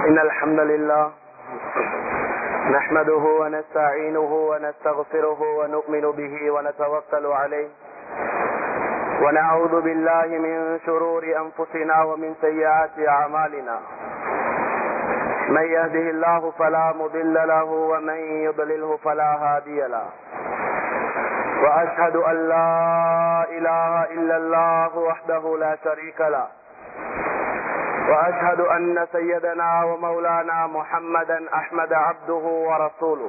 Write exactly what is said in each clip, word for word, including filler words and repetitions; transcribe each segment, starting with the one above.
إن الحمد لله نحمده ونستعينه ونستغفره ونؤمن به ونتوكل عليه ونعوذ بالله من شرور أنفسنا ومن سيئات أعمالنا من يهده الله فلا مضل له ومن يضلله فلا هادي له وأشهد أن لا إله إلا الله وحده لا شريك له وأشهد أن سيدنا ومولانا محمدا أحمد عبده ورسوله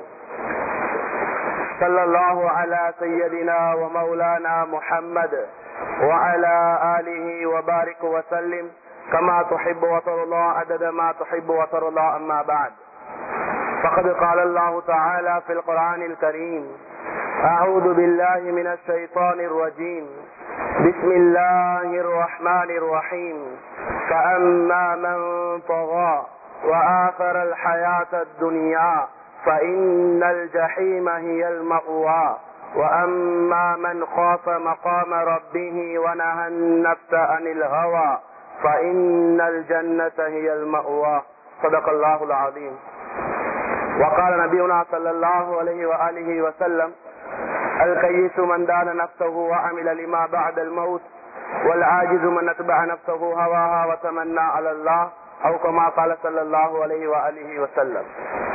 صلى الله على سيدنا ومولانا محمد وعلى آله وبارك وسلم كما تحب وترضى عدد ما تحب وترضى. أما بعد فقد قال الله تعالى في القرآن الكريم: أعوذ بالله من الشيطان الرجيم، بسم الله الرحمن الرحيم. فأما من طغى وآثر الحياة الدنيا فإن الجحيم هي المأوى وأما من خاف مقام ربه ونهى النفس عن الهوى فإن الجنة هي المأوى. صدق الله العظيم. وقال نبينا صلى الله عليه وآله وسلم: الكيس من دان نفسه وعمل لما بعد الموت والعاجز من اتبع نفسه هواها وتمنى على الله أو كما قال صلى الله عليه وآله وسلم.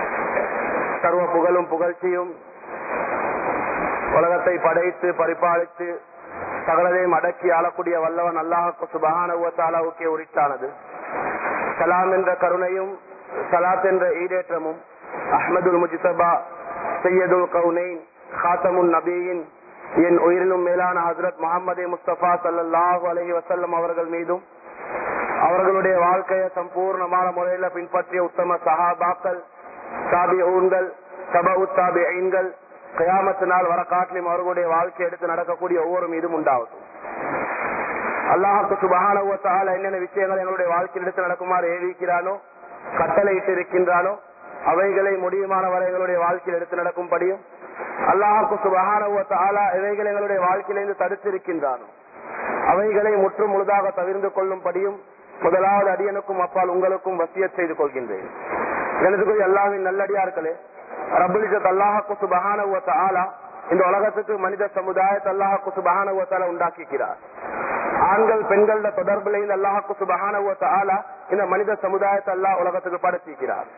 சர்வ புகழும் புகழ்ச்சியும் உலகத்தை படைத்து பரிபாலித்து சகலதையும் அடக்கி ஆளக்கூடிய வல்லவன் அல்லாஹ் சுப்ஹானஹு வ தஆலாவுக்கே உரித்தானது. சலாம் என்ற கருணையும் சலாத் என்ற ஈடேற்றமும் அஹ்மதுல் முஜ்தபா சையதுல் கௌனைன் காத்தமுன் நபியின் என் உயிரிலும் மேலான ஹஜ்ரத் முஹம்மது முஸ்தபா ஸல்லல்லாஹு அலைஹி வஸல்லம் அவர்கள் மீதும் அவர்களுடைய வாழ்க்கையை சம்பூர்ணமான முறையில் பின்பற்றிய உத்தம சஹாபாக்கள், தாபிஊன்கள், தபஉ தாபிஈன்கள், கியாமத் நாள் வர காட்டிலும் அவர்களுடைய வாழ்க்கை எடுத்து நடக்கக்கூடிய ஒவ்வொரு மீதும் உண்டாவது. அல்லாஹ் சுப்ஹானஹு வ தஆலா என்னென்ன விஷயங்கள் எங்களுடைய வாழ்க்கையில் எடுத்து நடக்குமாறு ஏவிக்கிறானோ, கட்டளையிட்டு இருக்கின்றானோ, அவைகளை முடியுமான வரை எங்களுடைய வாழ்க்கையில் எடுத்து நடக்கும்படியும், அல்லாஹ் சுப்ஹானஹு வ தஆலா எவைகளை எங்களுடைய வாழ்க்கையிலிருந்து தடுத்திருக்கின்றானோ அவைகளை முற்றும் முழுதாக தவிர்த்து கொள்ளும்படியும் முதலாவது அடியனுக்கும் அப்பால் உங்களுக்கும் வசியத் செய்து கொள்கின்றேன். எனதுக்குரிய அல்லாஹ்வின் நல்லடியார்களே, ரப்புல் இஸ்ஸத் அல்லாஹ் சுப்ஹானஹு வ தஆலா இந்த உலகத்துக்கு மனித சமுதாயத்தை அல்லாஹ் சுப்ஹானஹு வ தஆலா உண்டாக்கிக்கிறார். ஆண்கள் பெண்கள தொடர்புல இந்த அல்லாஹ் சுப்ஹானஹு வ தஆலா இந்த மனித சமுதாயத்தை அல்லாஹ் உலகத்துக்கு படைத்திருக்கிறார்.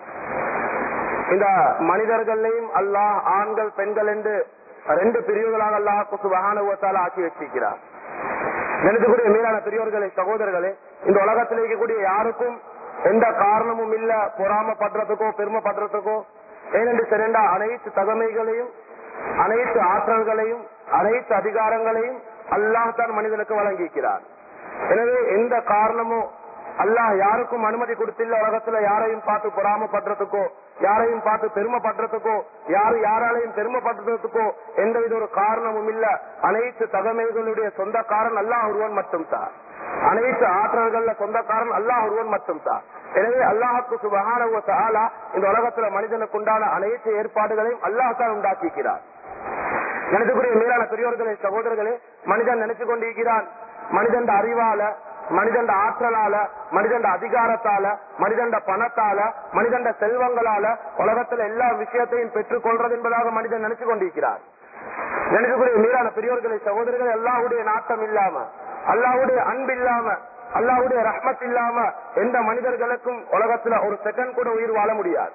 இந்த மனிதர்களையும் அல்லாஹ் ஆண்கள் பெண்கள் என்று ரெண்டு பிரிவுகளாக அல்லாஹ் சுப்ஹானஹு வ தஆலா ஆக்கி வச்சிருக்கிறார். எனதுக்குரிய மீதான பெரியோர்களே, சகோதரர்களே, இந்த உலகத்தில் இருக்கக்கூடிய யாருக்கும் எந்த காரணமும் இல்ல பொறாமப்படுறதுக்கோ பெருமைப்படுறதுக்கோ. ஏனென்று சிறந்த அனைத்து தகமைகளையும் அனைத்து ஆற்றல்களையும் அனைத்து அதிகாரங்களையும் அல்லாஹ் தான் மனிதனுக்கு வழங்கியிருக்கிறார். எனவே எந்த காரணமோ அல்லாஹ் யாருக்கும் அனுமதி கொடுத்தில்ல உலகத்துல யாரையும் பார்த்து பொறாமப்படுறதுக்கோ யாரையும் பார்த்து பெருமைப்படுறதுக்கோ யாரு யாராலையும் பெருமைப்படுறதுக்கோ எந்த வித ஒரு காரணமும் இல்ல. அனைத்து தகமைகளுடைய சொந்தக்காரன் அல்லாஹ் ஒருவன் மட்டும் தான். அனைத்து ஆற்றல்கள்ல சொந்தக்காரன் அல்லாஹ் ஒருவன் மட்டும் தான். எனவே அல்லாஹ்வுக்கு சுப்ஹானஹு வ தஆலா இந்த உலகத்துல மனிதனுக்கு உண்டான அனைத்து ஏற்பாடுகளையும் அல்லாஹ் தான் உண்டாக்கிக்கிறார். எனதுக்குரிய மேலான பெரியோர்களே, சகோதரர்களே, மனிதன் நினைச்சு கொண்டிருக்கிறான் மனிதன் அறிவால, மனிதன் ஆற்றலால, மனிதன் அதிகாரத்தால, மனிதன் பணத்தால, மனிதன் செல்வங்களால உலகத்துல எல்லா விஷயத்தையும் பெற்றுக் கொள்றது என்பதாக மனிதன் நினைச்சு கொண்டிருக்கிறார். நினைக்கக்கூடிய மீதான பெரியோர்களை, சகோதரர்கள், அல்லாஹ்வுடைய நாட்டம் இல்லாம, அல்லாஹ்வுடைய அன்பு இல்லாம, அல்லாஹ்வுடைய ரஹ்மத் இல்லாம எந்த மனிதர்களுக்கும் உலகத்துல ஒரு செகண்ட் கூட உயிர் வாழ முடியாது.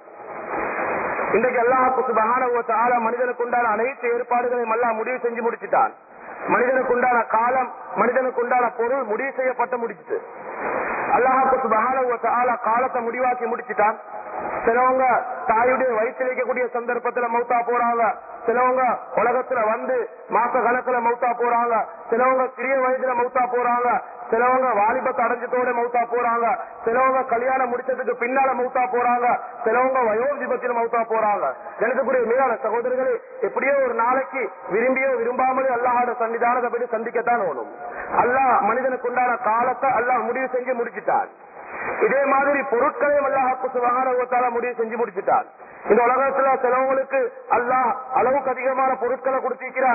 இன்றைக்கு அல்லாஹ் சுப்ஹானஹு வ தஆலா மனிதனுக்கு உண்டான அனைத்து ஏற்பாடுகளையும் அல்லாஹ் முடிவு செஞ்சு முடிச்சுட்டான். மனிதனுக்கு உண்டான காலம், மனிதனுக்கு உண்டான பொருள் முடிவு செய்யப்பட்டு முடிச்சுட்டு அல்லாஹ் சுப்ஹானஹு வ தஆலா காலத்தை முடிவாக்கி முடிச்சுட்டான். சிலவங்க தாயுடைய வயிற்றில் இருக்கக்கூடிய சந்தர்ப்பத்துல மௌத்தா போறாங்க, சிலவங்க உலகத்துல வந்து மாச கணக்குல மௌத்தா போறாங்க, சிலவங்க சிறிய வயதுல மௌத்தா போறாங்க, சிலவங்க வாலிபத்தை அடைஞ்சதோட மௌத்தா போறாங்க, சிலவங்க கல்யாணம் முடிச்சதுக்கு பின்னால மௌத்தா போறாங்க, சிலவங்க வயோதிபத்தில் மௌத்தா போறாங்க. எனக்குரிய மேலான சகோதரர்களே, எப்படியோ ஒரு நாளைக்கு விரும்பியோ விரும்பாமலே அல்லாஹோட சன்னிதானத்தை பற்றி சந்திக்கத்தான் வேணும். அல்லாஹ் மனிதனுக்கு உண்டான காலத்தை அல்லாஹ் முடிவு செஞ்சு முடிச்சுட்டான். இதே மாதிரி பொருட்களையும் அல்லாஹ் சுப்ஹானஹு வ தஆலா முடிவு செஞ்சு முடிச்சுட்டான். இந்த உலகத்துல சிலவங்களுக்கு அல்லாஹ் அளவுக்கு அதிகமான பொருட்களை கொடுத்திருக்கிறான்,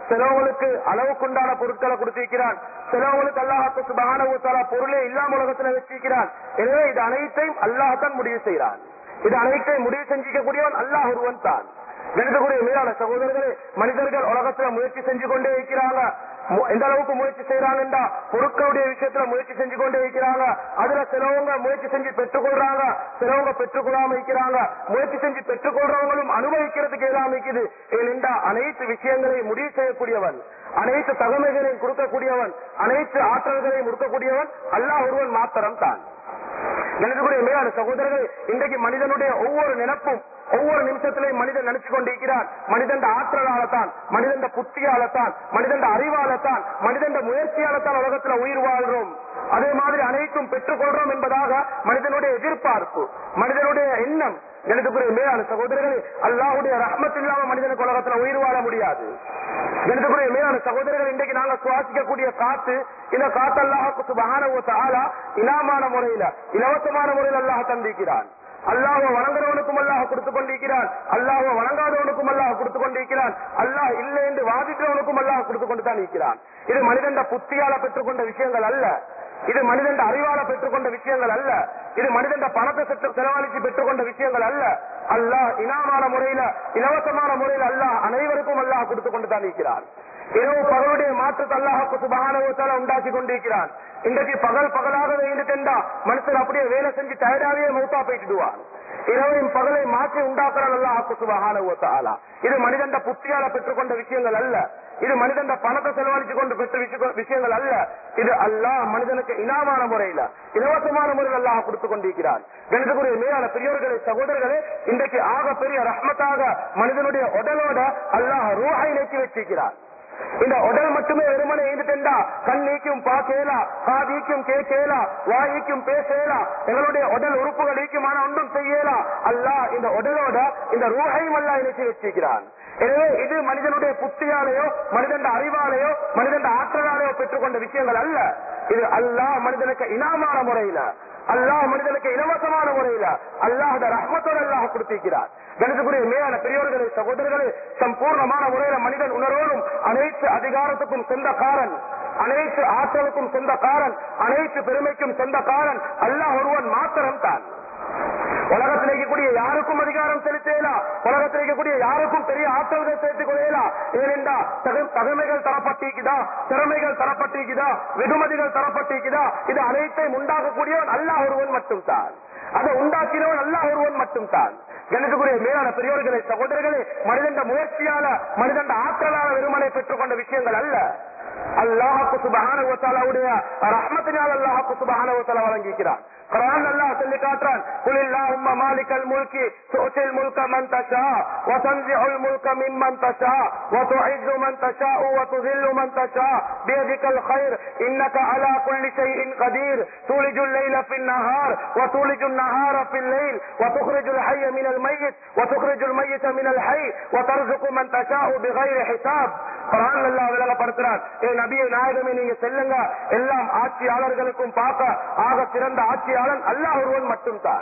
சிலவங்களுக்கு அளவுக்குண்டான பொருட்களை கொடுத்திருக்கிறான், சிலவங்களுக்கு அல்லாஹ் சுப்ஹானஹு வ தஆலா பொருளே இல்லாம உலகத்துல வச்சிருக்கிறான். எனவே இது அனைத்தையும் அல்லாஹ் தான் முடிவு செய்யறான். இது அனைத்தையும் முடிவு செஞ்சிக்க கூடியவன் அல்லாஹ் ஒருவன் தான். கணிதக்கூடிய மேலான சகோதரர்களே, மனிதர்கள் உலகத்துல முயற்சி செஞ்சு கொண்டே இருக்கிறாங்க. எந்த அளவுக்கு முயற்சி செய்யறாங்கன்றா பொருட்களுடைய விஷயத்துல முயற்சி செஞ்சு கொண்டே இருக்கிறாங்க. அதுல சிலவங்க முயற்சி செஞ்சு பெற்றுக்கொள்றாங்க, சிலவங்க பெற்றுக்கொள்ளாம இருக்கிறாங்க. முயற்சி செஞ்சு பெற்றுக்கொள்றவங்களும் அனுபவிக்கிறதுக்கு எல்லாம் இருக்குது. ஏனென்றா அனைத்து விஷயங்களையும் முடிவு செய்யக்கூடியவன், அனைத்து தகமைகளையும் கொடுக்கக்கூடியவன், அனைத்து ஆற்றல்களையும் கொடுக்கக்கூடியவன் அல்லாஹ் ஒருவன் மாத்திரம் தான். எனக்குரிய மேலான சகோதரர்கள், இன்றைக்கு மனிதனுடைய ஒவ்வொரு நினைப்பும் ஒவ்வொரு நிமிஷத்திலையும் மனிதன் நினைச்சு கொண்டிருக்கிறான். மனிதன் ஆற்றலாலத்தான், மனிதன் புத்தியாலத்தான், மனிதன் அறிவாலத்தான், மனிதன் முயற்சியாலத்தான் உலகத்துல உயிர் வாழ்றோம். அதே மாதிரி அனைத்தும் பெற்றுக்கொள்றோம் என்பதாக மனிதனுடைய எதிர்பார்ப்பு, மனிதனுடைய எண்ணம். எனக்குரிய மேலான சகோதரர்களே, அல்லாஹ்வுடைய ரஹ்மத் இல்லாம மனிதனுக்கு உலகத்துல உயிர் வாழ முடியாது. எனக்குரிய மேலான சகோதரர்கள், இன்றைக்கு நாங்க சுவாசிக்கக்கூடிய காத்து, இந்த காத்து அல்லாஹ் சுப்ஹானஹு வ தஆலா இனாமான முறையில, இலவசமான முறையில் அல்லாஹ் தந்திருக்கிறான். அல்லாஹ் வணங்குறவனுக்கும் அல்லாஹ் கொடுத்து கொண்டிருக்கிறான், அல்லாஹ் வணங்காதவனுக்கும் அல்லாஹ் கொடுத்து கொண்டிருக்கிறான், அல்லாஹ் இல்லை என்று வாதிக்கிறவனுக்கும் அல்லாஹ் கொடுத்து கொண்டு தான் இருக்கிறான். இது மனிதன் புத்தியால பெற்றுக்கொண்ட விஷயங்கள் அல்ல, இது மனிதன் அறிவால பெற்றுக்கொண்ட விஷயங்கள் அல்ல, இது மனிதன் பணத்தை செலவழித்து பெற்றுக்கொண்ட விஷயங்கள் அல்ல. அல்லாஹ் இனாமான முறையில, இலவசமான முறையில் அல்லாஹ் அனைவருக்கும் அல்லாஹ் கொடுத்து கொண்டு தான் இருக்கிறான். இரவு பகலுடைய மாற்றத்தை அல்லாஹ் சுப்ஹானஹு வ தஆலா உண்டாக்கி கொண்டிருக்கிறான். இன்றைக்கு பகல் பகலாகவே இருந்துட்டா மனுஷன் அப்படியே வேலை செஞ்சு டயர்டாவே மௌத்தா போயிட்டுடுவான். இரவையும் பகலை மாற்றி உண்டாக்குறான் அல்லாஹ் சுப்ஹானஹு வ தஆலா. இது மனிதன் புத்தியால பெற்றுக்கொண்ட விஷயங்கள் அல்ல, இது மனிதன் பணத்தை செலவழிச்சு கொண்டு பெற்ற விஷயங்கள் அல்ல. இது அல்லாஹ் மனிதனுக்கு இனாமான முறையில, இலவசமான முறையில் அல்லாஹ் கொடுத்து கொண்டிருக்கிறான். கணிதக்குரிய மேலான பெரியோர்களே, சகோதரர்களே, இன்றைக்கு ஆக பெரிய ரஹ்மத்தாக மனிதனுடைய உடலோட அல்லாஹ் ரூஹை நீக்கி வச்சிருக்கிறான். இந்த உடல் மட்டுமே வெறுமனை இருந்துட்டா கண் நீக்கும் பாக்கேலா, காதிக்கும் கேட்கலா, வாய்க்கும் பேசலா, எங்களுடைய உடல் உறுப்புகள் நீக்குமான ஒன்றும் செய்யலா. அல்லாஹ் இந்த உடலோட இந்த ரூஹையும் அல்லாஹ் இணைச்சி வச்சிருக்கிறான். எனவே இது மனிதனுடைய புத்தியாலேயோ, மனிதன் அறிவாலேயோ, மனிதன் ஆற்றலாலேயோ பெற்றுக்கொண்ட விஷயங்கள் அல்ல. இது அல்லாஹ் மனிதனுக்கு இனாமான முறையில, அல்லாஹ் மனிதனுக்கு இலவசமான முறையில அல்லாஹ் ரஹ்மத்தோடு அல்லாஹ் கொடுத்திருக்கிறார். கணிதக்குரிய மேலான பெரியோர்களே, சகோதரர்களே, சம்பூர்ணமான முறையில மனிதன் உணர்வோடும் அனைத்து அதிகாரத்துக்கும் சொந்தக்காரன், அனைத்து ஆற்றலுக்கும் சொந்தக்காரன், அனைத்து பெருமைக்கும் சொந்தக்காரன் அல்லாஹ் ஒருவன் மாத்திரம் தான். உலகத்தில் இருக்கக்கூடிய யாருக்கும் அதிகாரம் செலுத்தலாம், உலகத்தில் இருக்கக்கூடிய யாருக்கும் பெரிய ஆற்றல்கள் சேர்த்துக் கொள்ளலாம். ஏனென்றா தகமைகள் தரப்பட்டிருக்குதா, திறமைகள் தரப்பட்டிருக்குதா, வெகுமதிகள் தரப்பட்டிருக்குதா, இது அனைத்தையும் உண்டாக்கக்கூடியவன் அல்லாஹ் ஒருவன் மட்டும் தான். அதை உண்டாக்கினவன் அல்லாஹ் ஒருவன் மட்டும் தான். கணிதக்குரிய மேலான பெரியோர்களே, சகோதரர்களே, மனிதன் முயற்சியால, மனிதன் ஆற்றலான வெறுமனை பெற்றுக்கொண்ட விஷயங்கள் அல்ல. அல்லாஹ் சுப்ஹானஹு வ தஆலாவுடைய ரஹ்மத்தினால் அல்லாஹ் சுப்ஹானஹு வ தஆலா வழங்கிக்கிறான். குர்ஆன் அல்லாஹ் சொல்லி காட்டுறான், குலில்லாஹும்ம மாலிகல் முல்கி துஅத்தில் முல்க மன் தஷா வ தன்ஸிஉல் முல்க மிம்மன் தஷா வ துஇஸ்ஸு மன் தஷா வ துஸில்லு மன் தஷா பியதிகல் கைர் இன்னக அலா குல்லி ஷைஇன் கதீர் தூலிஜுல் லைல ஃபின் நஹார் வ தூலிஜுன் நஹார ஃபில் லைல் வ துக்ரிஜுல் ஹய்ய மினல் மய்யித் வ துக்ரிஜுல் மய்யித மினல் ஹய் வ தர்ஸுகு மன் தஷா பிகைரி ஹிசாப். குர்ஆன் அல்லாஹ் விளங்கப்படுத்துறான், ஏ நபியே நாயகமே, நீங்க செல்லுங்க, எல்லாம் ஆட்சியாளர்களுக்கும் பார்க்க ஆக சிறந்த ஆட்சியாளன் அல்லாஹ் ஒருவன் மட்டும் தான்.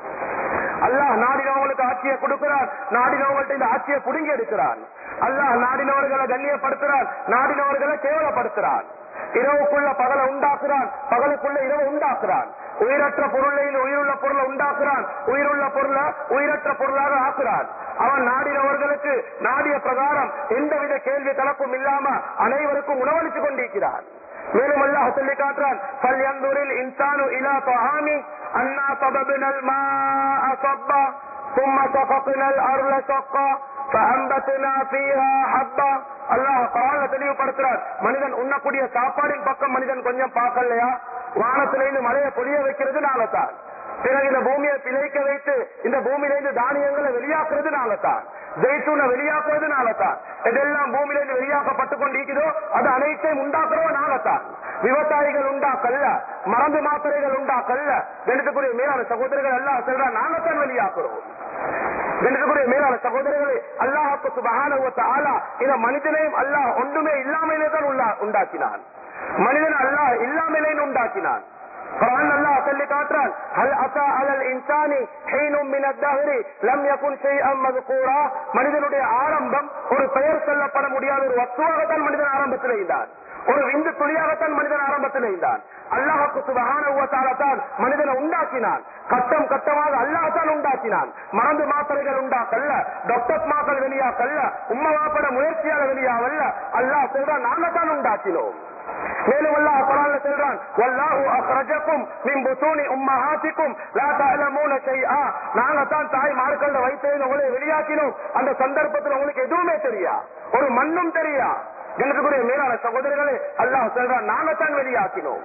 அல்லாஹ் நாடினவங்களுக்கு ஆட்சியை கொடுக்கிறான், நாடினவங்கள்ட்ட இந்த ஆட்சியை புடுங்கி எடுக்கிறான். அல்லாஹ் நாடினவர்களை கண்ணியப்படுத்துறான், நாடினவர்களை கேவலப்படுத்துறான். இரவுக்குள்ள பகலை உண்டாக்குறான், பகலுக்குள்ள இரவு உண்டாக்குறான். உயிரற்ற பொருளை உயிருள்ள பொருளை உண்டாக்குறான், உயிருள்ள பொருளை உயிரற்ற பொருளாக ஆக்குறான். அவன் நாடினவர்களுக்கு நாடிய பிரகாரம் எந்தவித கேள்வி கலப்பும் இல்லாம அனைவருக்கும் உணவளித்து கொண்டிருக்கிறான். மேலும் அல்லாஹ் சொல்லி காட்டுறான், ஃபல்யன்துரில் இன்சானு இலா தஆமி அன்னா சபப்னல் மாஅ ஸப்பா ثم شققنا الارض شقا فانبتنا فيها حبا. அல்லாஹ் குர்ஆன்ல தெளிவுபடுத்துறார், மனிதன் உண்ணக்கூடிய சாப்பாடின் பக்கம் மனிதன் கொஞ்சம் பார்க்கலையா? வானத்திலிருந்து மழையை பொழிய வைக்கிறது நாங்க தான், பிறகு இந்த பூமியை பிழைக்க வைத்து இந்த பூமியிலிருந்து தானியங்களை வெளியாக்குறது நாங்க தான், ஜெய்தூனை வெளியாக்குறது நாங்க தான். இதெல்லாம் பூமியிலிருந்து வெளியாக்கப்பட்டு கொண்டிருக்கிறதோ அது அனைத்தையும் உண்டாக்குறோம் நாங்க தான். விவசாயிகள் உண்டாக்கல்ல, மருந்து மாத்திரைகள் உண்டாக்கல்ல. கணிதக்குரிய மேலான சகோதரர்கள் அல்லாஹ் சொல்றான், நாங்கத்தான் வெளியாக்குறோம். கணிதக்குரிய மேலான சகோதரர்களே, அல்லாஹ் சுப்ஹானஹு வ தஆலா இந்த மனிதனையும் அல்லாஹ் ஒன்றுமே இல்லாமலே தான் உண்டாக்கினான். மனிதன் அல்லாஹ் இல்லாமலே உண்டாக்கினான். குர்ஆன் அல்லாஹ் சொல்லி காட்டுறான், ஹல் அஸா அலல் இன்சானி ஹீனும் மினத் தஹ்ரி லம் யகுன் ஷைஅன் மذ்கூரா. மனிதனுடைய ஆரம்பம் ஒரு பெயர் சொல்லப்பட முடியாத ஒரு வஸ்துவாகத்தான் மனிதன் ஆரம்பத்தில் இருந்தான். ஒரு விந்து துளியாகத்தான் மனிதன் ஆரம்பத்தில் இருந்தான். அல்லாஹ்வுக்கு சுப்ஹானஹு வ தஆலா தான் மனிதனை உண்டாக்கினான். கட்டம் கட்டமாக அல்லாஹ் தான் உண்டாக்கினான். மருந்து மாத்திரைகள் உண்டாக்கல்ல, டாக்டர் மாக்கள் வெளியாக்கல்ல, உம்மா வாப்பட முயற்சியால வெளியாவல்ல. அல்லாஹ் சொல்றான், நாங்க தான் உண்டாக்கினோம். மேலும் அல்லாஹ் குர்ஆன்ல சொல்றான், வல்லாஹு அக்ரஜக்கும் மின் புத்தூனி உம்மஹாத்திக்கும் லா தஅலமூன ஷைஆ. நாங்க தான் தாய் மார்கள வயிற்றிலிருந்து உங்களை வெளியாக்கினோம். அந்த சந்தர்ப்பத்தில் உங்களுக்கு எதுவுமே தெரியா, ஒரு மண்ணும் தெரியா. கணக்குடைய மேலான சகோதரர்களே, அல்லாஹ் சொல்றான், நாங்க தான் வெளியாக்கினோம்,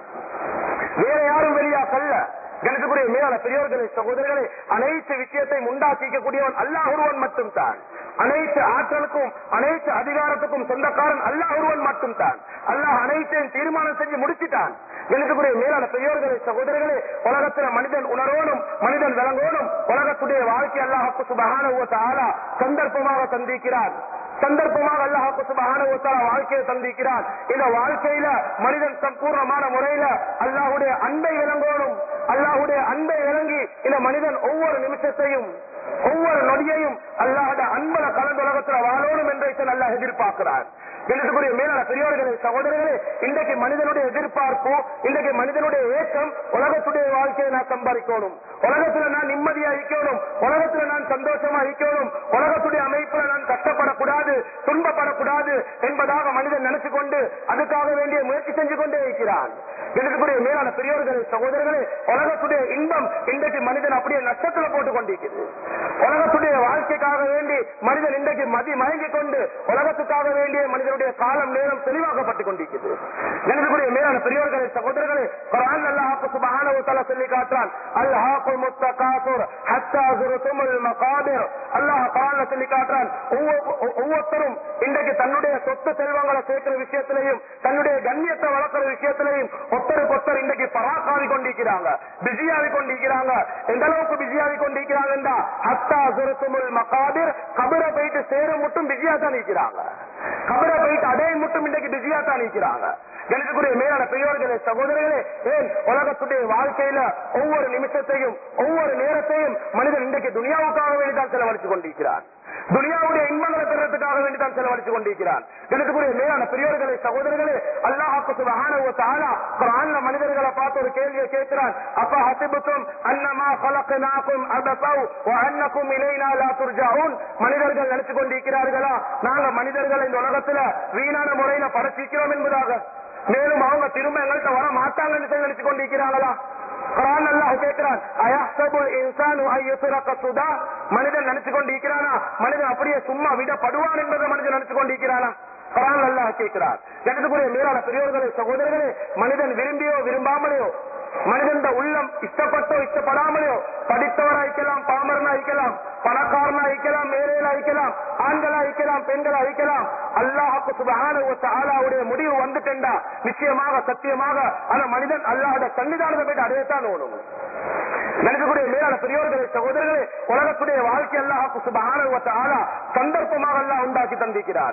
வேற யாரும் வெளியாக்கல்ல. கணக்குடைய மேலான பெரியவர்களே சகோதரர்களே, அனைத்து விஷயத்தையும் உண்டாக்கிக்கக்கூடியவன் அல்லாஹ் ஒருவன் மட்டும் தான். அனைத்து ஆற்றலுக்கும் அனைத்து அதிகாரத்துக்கும் சொந்தக்காரன் அல்லாஹ் ஒருவன் மட்டும் தான். அல்லாஹ் அனைத்தையும் தீர்மானம் செஞ்சு முடிச்சிட்டான். கணக்குடைய மேலான பெரியவர்களே சகோதரர்களே, உலகத்துல மனிதன் உணரோனும் மனிதன் விளங்கோனும் உலகத்துடைய வாழ்க்கை அல்லாஹ் சுப்ஹானஹு வ தஆலா சந்தர்ப்பமாக தந்திருக்கிறார். சந்தர்ப்பமாக அல்லாஹ் சுப்ஹானஹு வ தஆலா வாழ்க்கையை தந்திருக்கிறார். இந்த வாழ்க்கையில மனிதன் சம்பூர்ணமான முறையில அல்லாஹ்வுடைய அன்பை விளங்கோனும். அல்லாஹ்வுடைய அன்பை விளங்கி இந்த மனிதன் ஒவ்வொரு நிமிஷத்தையும் ஒவ்வொரு நொடியையும் அல்லாஹ்வுடைய அன்புல கலந்து உலகத்துல வாழணும் என்றை அல்லாஹ் எதிர்பார்க்கிறார். எனக்குரிய மேலான பெரியவர்களே சகோதரர்களே, இன்றைக்கு மனிதனுடைய எதிர்பார்ப்பு, இன்றைக்கு மனிதனுடைய ஏக்கம், உலகத்துடைய வாழ்க்கையை நான் சம்பாதிக்கணும், உலகத்துல நான் நிம்மதியா இருக்கணும், உலகத்துல நான் சந்தோஷமா இருக்கணும், உலகத்துடைய அமைப்புல நான் கஷ்டப்படக்கூடாது, துன்பப்படக்கூடாது என்பதாக மனிதன் நினைச்சு கொண்டு அதுக்காக வேண்டிய முயற்சி செஞ்சு கொண்டே இருக்கிறான். எனக்குரிய மேலான பெரியவர்களே சகோதரர்களே, உலகத்துடைய இன்பம் இன்றைக்கு மனிதன் அப்படியே நஷ்டத்துல போட்டுக் கொண்டிருக்கிறது. உலகத்துடைய வாழ்க்கைக்காக வேண்டி மனிதன் இன்றைக்கு மதி மயங்கிக் கொண்டு உலகத்துக்காக வேண்டிய மனிதனுடைய காலம் நேரம் தெளிவாக்கப்பட்டுக் கொண்டிருக்கிறது. எனக்குரிய மேலான பெரியவர்களே சகோதரர்களே, குர்ஆன் அல்லாஹ் சுப்ஹானஹு வ தஆலா சொல்லி காட்டுறான், அல்ஹாகுல் முத்தகாசுர் ஹத்தா ஸுருதுமுல் மகாபிர். அல்லாஹ் குர்ஆன்ல சொல்லி காட்டுறான், ஒவ்வொருத்தரும் இன்றைக்கு தன்னுடைய சொத்து செல்வங்களை சேர்க்கிற விஷயத்திலையும் தன்னுடைய கண்ணியத்தை வளர்க்கிற விஷயத்திலையும் ஒருத்தருக்கு ஒருத்தர் இன்றைக்கு பராக்காவி கொண்டிருக்கிறாங்க, பிஸியாவி கொண்டிருக்கிறாங்க. எந்த அளவுக்கு பிஸியாவி கொண்டிருக்கிறாங்க என்றா, ஹத்தா ஸுருதுமுல் மகாபிர், கபரை போயிட்டு சேரும் மட்டும் பிஸியா தான் இருக்கிறாங்க, கபரை போயிட்டு அடைய மட்டும் இன்றைக்கு பிஸியா தான் இருக்கிறாங்க. எனக்குரிய மேலான பெரியவர்களே சகோதரர்களே, ஏன் உலகத்துடைய வாழ்க்கையில ஒவ்வொரு நிமிஷத்தையும் ஒவ்வொரு நேரத்தையும் மனிதன் இன்றைக்கு துனியாவுக்காக வேண்டிதான் செலவழித்துக் கொண்டிருக்கிறான், துனியாவுடைய இன்பங்களை பெறத்துக்காக வேண்டிதான் செலவழித்துக் கொண்டிருக்கிறான். எனக்குரிய மேலான பெரியவர்களே சகோதரர்களே, அல்லாஹ் சுப்ஹானஹு வ தஆலா குர்ஆன்ல மனிதர்களை பார்த்து ஒரு கேள்வியை கேட்கிறான், அப்ப ஹஸிபுதும் அன்னமா خلقناكم عبثا وانكم الينا لا ترجعون. மனிதர்கள் நினைச்சு கொண்டிருக்கிறார்களா நாங்க மனிதர்கள் இந்த உலகத்துல வீணான முறையில படைச்சிக்கிறோம் என்பதாக, மேலும் அவங்க திரும்ப எங்கள்கிட்ட வர மாட்டாங்கன்னு நினைச்சு கொண்டிருக்கிறாங்களா? குர்ஆன் அல்லாஹ் கேட்கிறான், அயஹ்சபுல் இன்சானு அய்யுத்ரக சுதா. மனிதன் நினைச்சு கொண்டிருக்கிறானா மனிதன் அப்படியே சும்மா விடப்படுவான் என்பதை மனிதன் நினைச்சு கொண்டிருக்கிறானா? குர்ஆன் அல்லாஹ் கேட்கிறார். எனக்குரிய மேலான பெரியவர்களே சகோதரர்களே, மனிதன் விரும்பியோ விரும்பாமலையோ, மனிதன் உள்ளம் இஷ்டப்பட்டோ இஷ்டப்படாமலையோ, படித்தவரா இருக்கலாம், பாமரனா இருக்கலாம், பணக்காரனா இருக்கலாம், மேலையில இருக்கலாம், ஆண்களா இருக்கலாம், பெண்களா இருக்கலாம், அல்லாஹ் சுப்ஹானஹு வ தஆலாவுடைய முடிவு வந்துட்டா நிச்சயமாக சத்தியமாக அந்த மனிதன் அல்லாஹ்வுடைய சன்னிதானத்தை போயிட்டு அடையத்தான் ஓடும். எனக்குரிய மேலான பெரியவர்களே சகோதரர்களே, உலகத்துடைய வாழ்க்கை அல்லாஹ் சுப்ஹானஹு வ தஆலா சந்தர்ப்பமாக அல்லாஹ் உண்டாக்கி தந்திருக்கிறான்.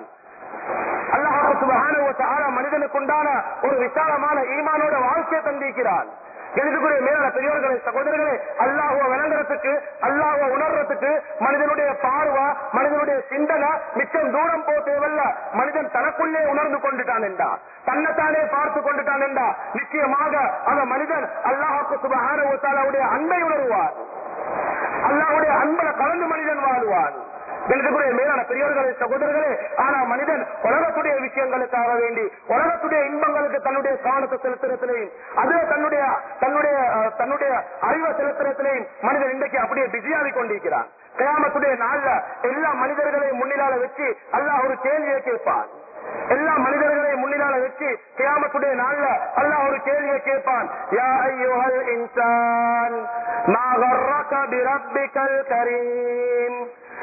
அல்லாஹ் சுப்ஹானஹு வ தஆலா மனிதனுக்கு உண்டான ஒரு விசாலமான ஈமானோட வாழ்க்கையை தந்திருக்கிறான். எனக்குரிய மேலான பெரியவர்களே சகோதரர்களே, அல்லாஹ்வை விளங்குறதுக்கு, அல்லாஹ்வை உணர்றதுக்கு மனிதனுடைய பார்வை, மனிதனுடைய சிந்தனை மிச்சம் தூரம் போ தேவல்ல. மனிதன் தனக்குள்ளே உணர்ந்து கொண்டுட்டான் என்றா, தன்னைத்தானே பார்த்து கொண்டுட்டான் என்றா நிச்சயமாக அந்த மனிதன் அல்லாஹ் சுப்ஹானஹு வ தஆலாவுடைய அன்பை உணர்வார், அல்லாஹ்வுடைய அன்பை கலந்து மனிதன் வாழ்வான். எனக்குரிய மேலான பெரியவர்களே சகோதரர்களே, ஆனா மனிதன் உலகத்துடைய விஷயங்களுக்காக வேண்டி உலகத்துடைய இன்பங்களுக்கு தன்னுடைய கவனத்தை செலுத்துறத்திலையும் அதுல தன்னுடைய தன்னுடைய தன்னுடைய அறிவை செலுத்துறத்திலையும் மனிதன் இன்றைக்கு அப்படியே பிஸியாகி கொண்டிருக்கிறான். கியாமத்துடைய நாள்ல எல்லா மனிதர்களையும் முன்னிலால வச்சு அல்லாஹ் ஒரு கேள்வியை கேட்பான். எல்லா மனிதர்களையும் முன்னிலால வச்சு கியாமத்துடைய நாள்ல அல்லாஹ் ஒரு கேள்வியை கேட்பான். யா அய்யுஹல் இன்சான் மா கர்ரக பிரப்பிகல் கரீம்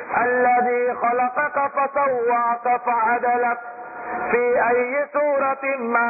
الذي خلقك فسواك فعدلك في أي سورة ما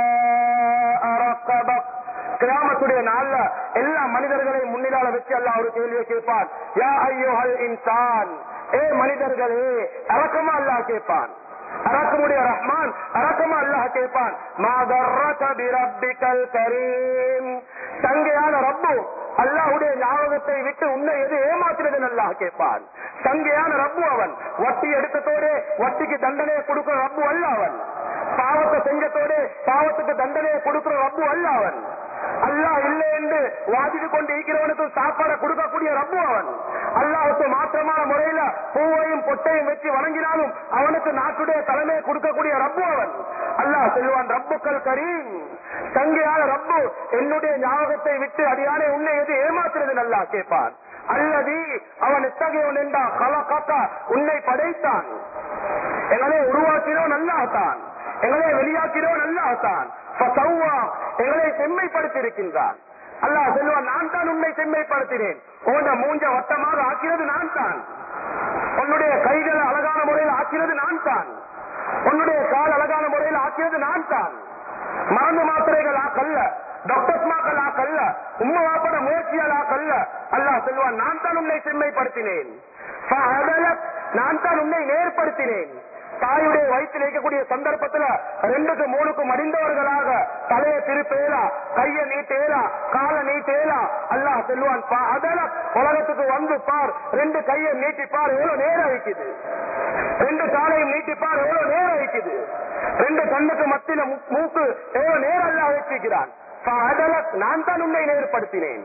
شاء ركبك. கியாமத்துடைய நாள்ல எல்லா மனிதர்களையும் முன்னிலால வச்சு அல்லாஹ் ஒரு கேள்வியை கேட்பான். யா அய்யுஹல் இன்சான், ஏ மனிதர்களே, இரக்கமா அல்லாஹ் கேட்பான். அரக்கமுடைய ரஹ்மான் அரக்கமா அல்லாஹ் கேட்பான், மா கர்ரக பிரப்பிக்கல் கரீம், சங்கையான ரப்பு அல்லாஹ்வுடைய ஞாபகத்தை விட்டு உன்னை எது ஏமாத்துறது அல்லாஹ் கேட்பான். சங்கையான ரப்பு அவன். வட்டி எடுத்ததோடு வட்டிக்கு தண்டனையை கொடுக்கிற ரப்பு அல்ல அவன். பாவத்தை செஞ்சத்தோடு பாவத்துக்கு தண்டனையை கொடுக்கிற ரப்பு அல்ல அவன். அல்லாஹ் இல்லை என்று வாதிட்டு கொண்டு இருக்கிறவனுக்கு சாப்பாடை கொடுக்கக்கூடிய ரப்பு அவன். அல்லாஹுக்கு மாற்றமான முறையில பூவையும் பொட்டையும் வச்சு வணங்கினாலும் அவனுக்கு நாட்டுடைய தலைமையை கொடுக்கக்கூடிய ரப்பு அவன். அல்லாஹ் சொல்லுவான், ரப்புக்கள் கரீம், சங்கையான ரப்பு என்னுடைய ஞாபகத்தை விட்டு அடியானே உன்னை எது ஏமாத்துறது அல்லாஹ் கேட்பான். அல்லது அவன் எத்தகையவன் என்றா கலகாக்கா, உன்னை படைத்தான், எங்களை உருவாக்கினோன் அல்லாஹ்தான், எங்களை வெளியாக்கினோன் அல்லாஹ்தான், எங்களை செம்மைப்படுத்தியிருக்கின்றான். அல்லாஹ் சொல்லுவான், நான் தான் உன்னை செம்மைப்படுத்தினேன், உன்னை மூஞ்ச வட்டமாக ஆக்கிறது நான் தான், உன்னுடைய கைகளை அழகான முறையில் ஆக்கிறது நான் தான், உன்னுடைய கால் அழகான முறையில் ஆக்கிறது நான் தான். மருந்து மாத்திரைகள் ஆக்கல்ல, டாக்டர்ஸ் மாக்கள் ஆக்கல்ல, உம்மை வாப்பட முயற்சியால் ஆக்கல்ல. அல்லாஹ் சொல்லுவான், நான் தான் உன்னை செம்மைப்படுத்தினேன், நான் தான் உன்னை நேர்படுத்தினேன். தாயுடைய வயிற்றில் இருக்கக்கூடிய சந்தர்ப்பத்துல ரெண்டுக்கு மூணுக்கு மடிந்தவர்களாக தலையை திருப்பேலா, கைய நீட்டேலா, கால நீட்டேலா. அல்லாஹ் சொல்லுவான், உலகத்துக்கு வந்து பார், ரெண்டு கையை நீட்டிப்பார் எவ்வளவு நேரம் வைக்குது, ரெண்டு காலையும் நீட்டிப்பார் எவ்வளவு நேரம் வைக்குது, ரெண்டு கண்ணுக்கு மத்தியில மூக்கு எவ்வளவு நேரம் அல்லாஹ் வச்சிருக்கிறான். நான் தான் உன்னை நேர்படுத்தினேன்.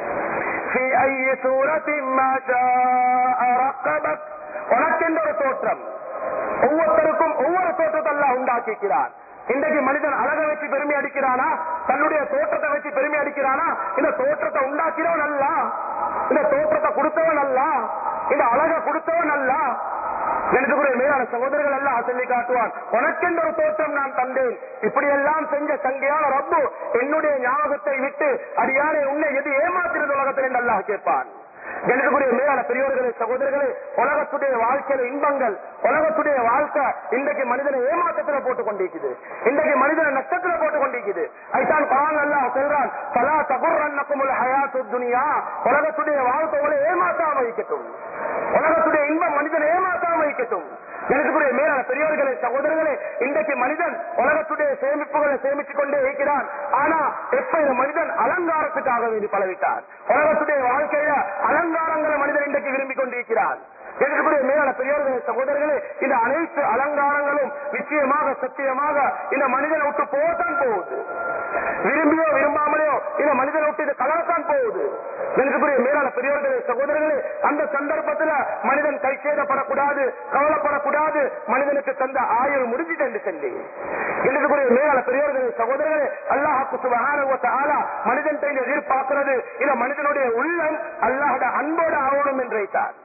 உனக்கென்ற ஒரு தோற்றம், ஒவ்வொருத்தருக்கும் ஒவ்வொரு தோற்றத்தை அல்லாஹ் உண்டாக்கிக்கிறான். இன்றைக்கு மனிதன் அழகை வச்சு பெருமை அடிக்கிறானா, தன்னுடைய தோற்றத்தை வச்சு பெருமை அடிக்கிறானா? இந்த தோற்றத்தை உண்டாக்கிறவன் அல்ல, இந்த தோற்றத்தை கொடுத்தவன் அல்ல, இந்த அழகை கொடுத்தவன் அல்ல. எனக்கு மேலான சகோதரர்கள் எல்லாம் சொல்லி காட்டுவான், உனக்கென்ற ஒரு தோற்றம் நான் தந்தேன். இப்படி எல்லாம் செஞ்ச சங்கையான ரப்பு என்னுடைய ஞாபகத்தை விட்டு அடியானே உன்னை எது ஏமாத்திரது உலகத்தில் என்று அல்லாஹ் கேட்பான். எனக்குரிய மேலான பெரியோர்களே சகோதரர்களே, உலகத்துடைய வாழ்க்கையில இன்பங்கள், உலகத்துடைய வாழ்க்கை இன்றைக்கு மனிதனை ஏமாற்றத்துல போட்டுக் கொண்டிருக்குது, இன்றைக்கு மனிதனை நஷ்டத்துல போட்டுக் கொண்டிருக்குது. அதுதான் குர்ஆன் அல்லாஹ் சொல்றான், ஃபலா தகுர்ரன்னகுமுல் ஹயாத்துத் துன்யா, உலகத்துடைய வாழ்க்கை உங்களை ஏமாற்றாம வைக்கட்டும், உலகத்துடைய இன்பம் மனிதனை ஏமாற்றாம வைக்கட்டும். எனக்குரிய மேலான பெரியோர்களே சகோதரர்களே, இன்றைக்கு மனிதன் உலகத்துடைய சேமிப்புகளை சேமித்துக் கொண்டே இருக்கிறான். ஆனா எப்ப இந்த மனிதன் அலங்காரத்துக்காக வேண்டி பழவிட்டார், உலகத்துடைய வாழ்க்கையில அலங்காரங்களை மனிதன் இன்றைக்கு விரும்பிக் கொண்டிருக்கிறார். எனக்குரிய மேலான பெரியோர்களே சகோதரர்களே, இந்த அனைத்து அலங்காரங்களும் நிச்சயமாக சத்தியமாக இந்த மனிதனை விட்டு போகத்தான் போகுது. விரும்பியோ விரும்பாமலையோ இந்த மனிதனை விட்டு இது கலரத்தான் போகுது. எனக்குரிய மேலான பெரியோர்களே சகோதரர்களே, அந்த சந்தர்ப்பத்தில் மனிதன் கை சேதப்படக்கூடாது, கவலைப்படக்கூடாது, மனிதனுக்கு தந்த ஆயுள் முடிஞ்சிட்டு என்று சொல்லி. எனக்குரிய மேலான பெரியோர்களே சகோதரர்களே, அல்லாஹ் சுப்ஹானஹு வ தஆலா மனிதன் எதிர்பார்க்கிறது இந்த மனிதனுடைய உள்ளம் அல்லாஹ்வுடைய அன்போடு ஆகணும் என்று வைத்தார்.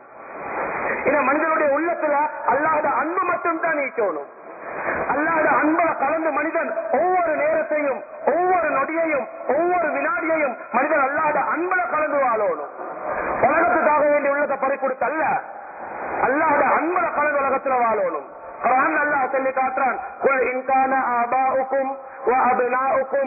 இந்த மனிதனுடைய உள்ளத்துல அல்லாஹ்வுடைய அன்பு மட்டும் தான் நீக்கணும். அல்லாஹ்வுடைய அன்பை கலந்து மனிதன் ஒவ்வொரு நேரத்தையும் ஒவ்வொரு நொடியையும் ஒவ்வொரு வினாடியையும் மனிதன் அல்லாஹ்வுடைய அன்பை கலந்து வாழணும். உலகத்துக்காக வேண்டிய உள்ளத்தை பறி கொடுத்தல்ல, அல்லாஹ்வுடைய அன்பை கலந்து உலகத்துல வாழணும். குர்ஆன் அல்லாஹ் சொல்லி காட்டுறான், குல் இன் கான ஆபாஉக்கும் وأبناؤكم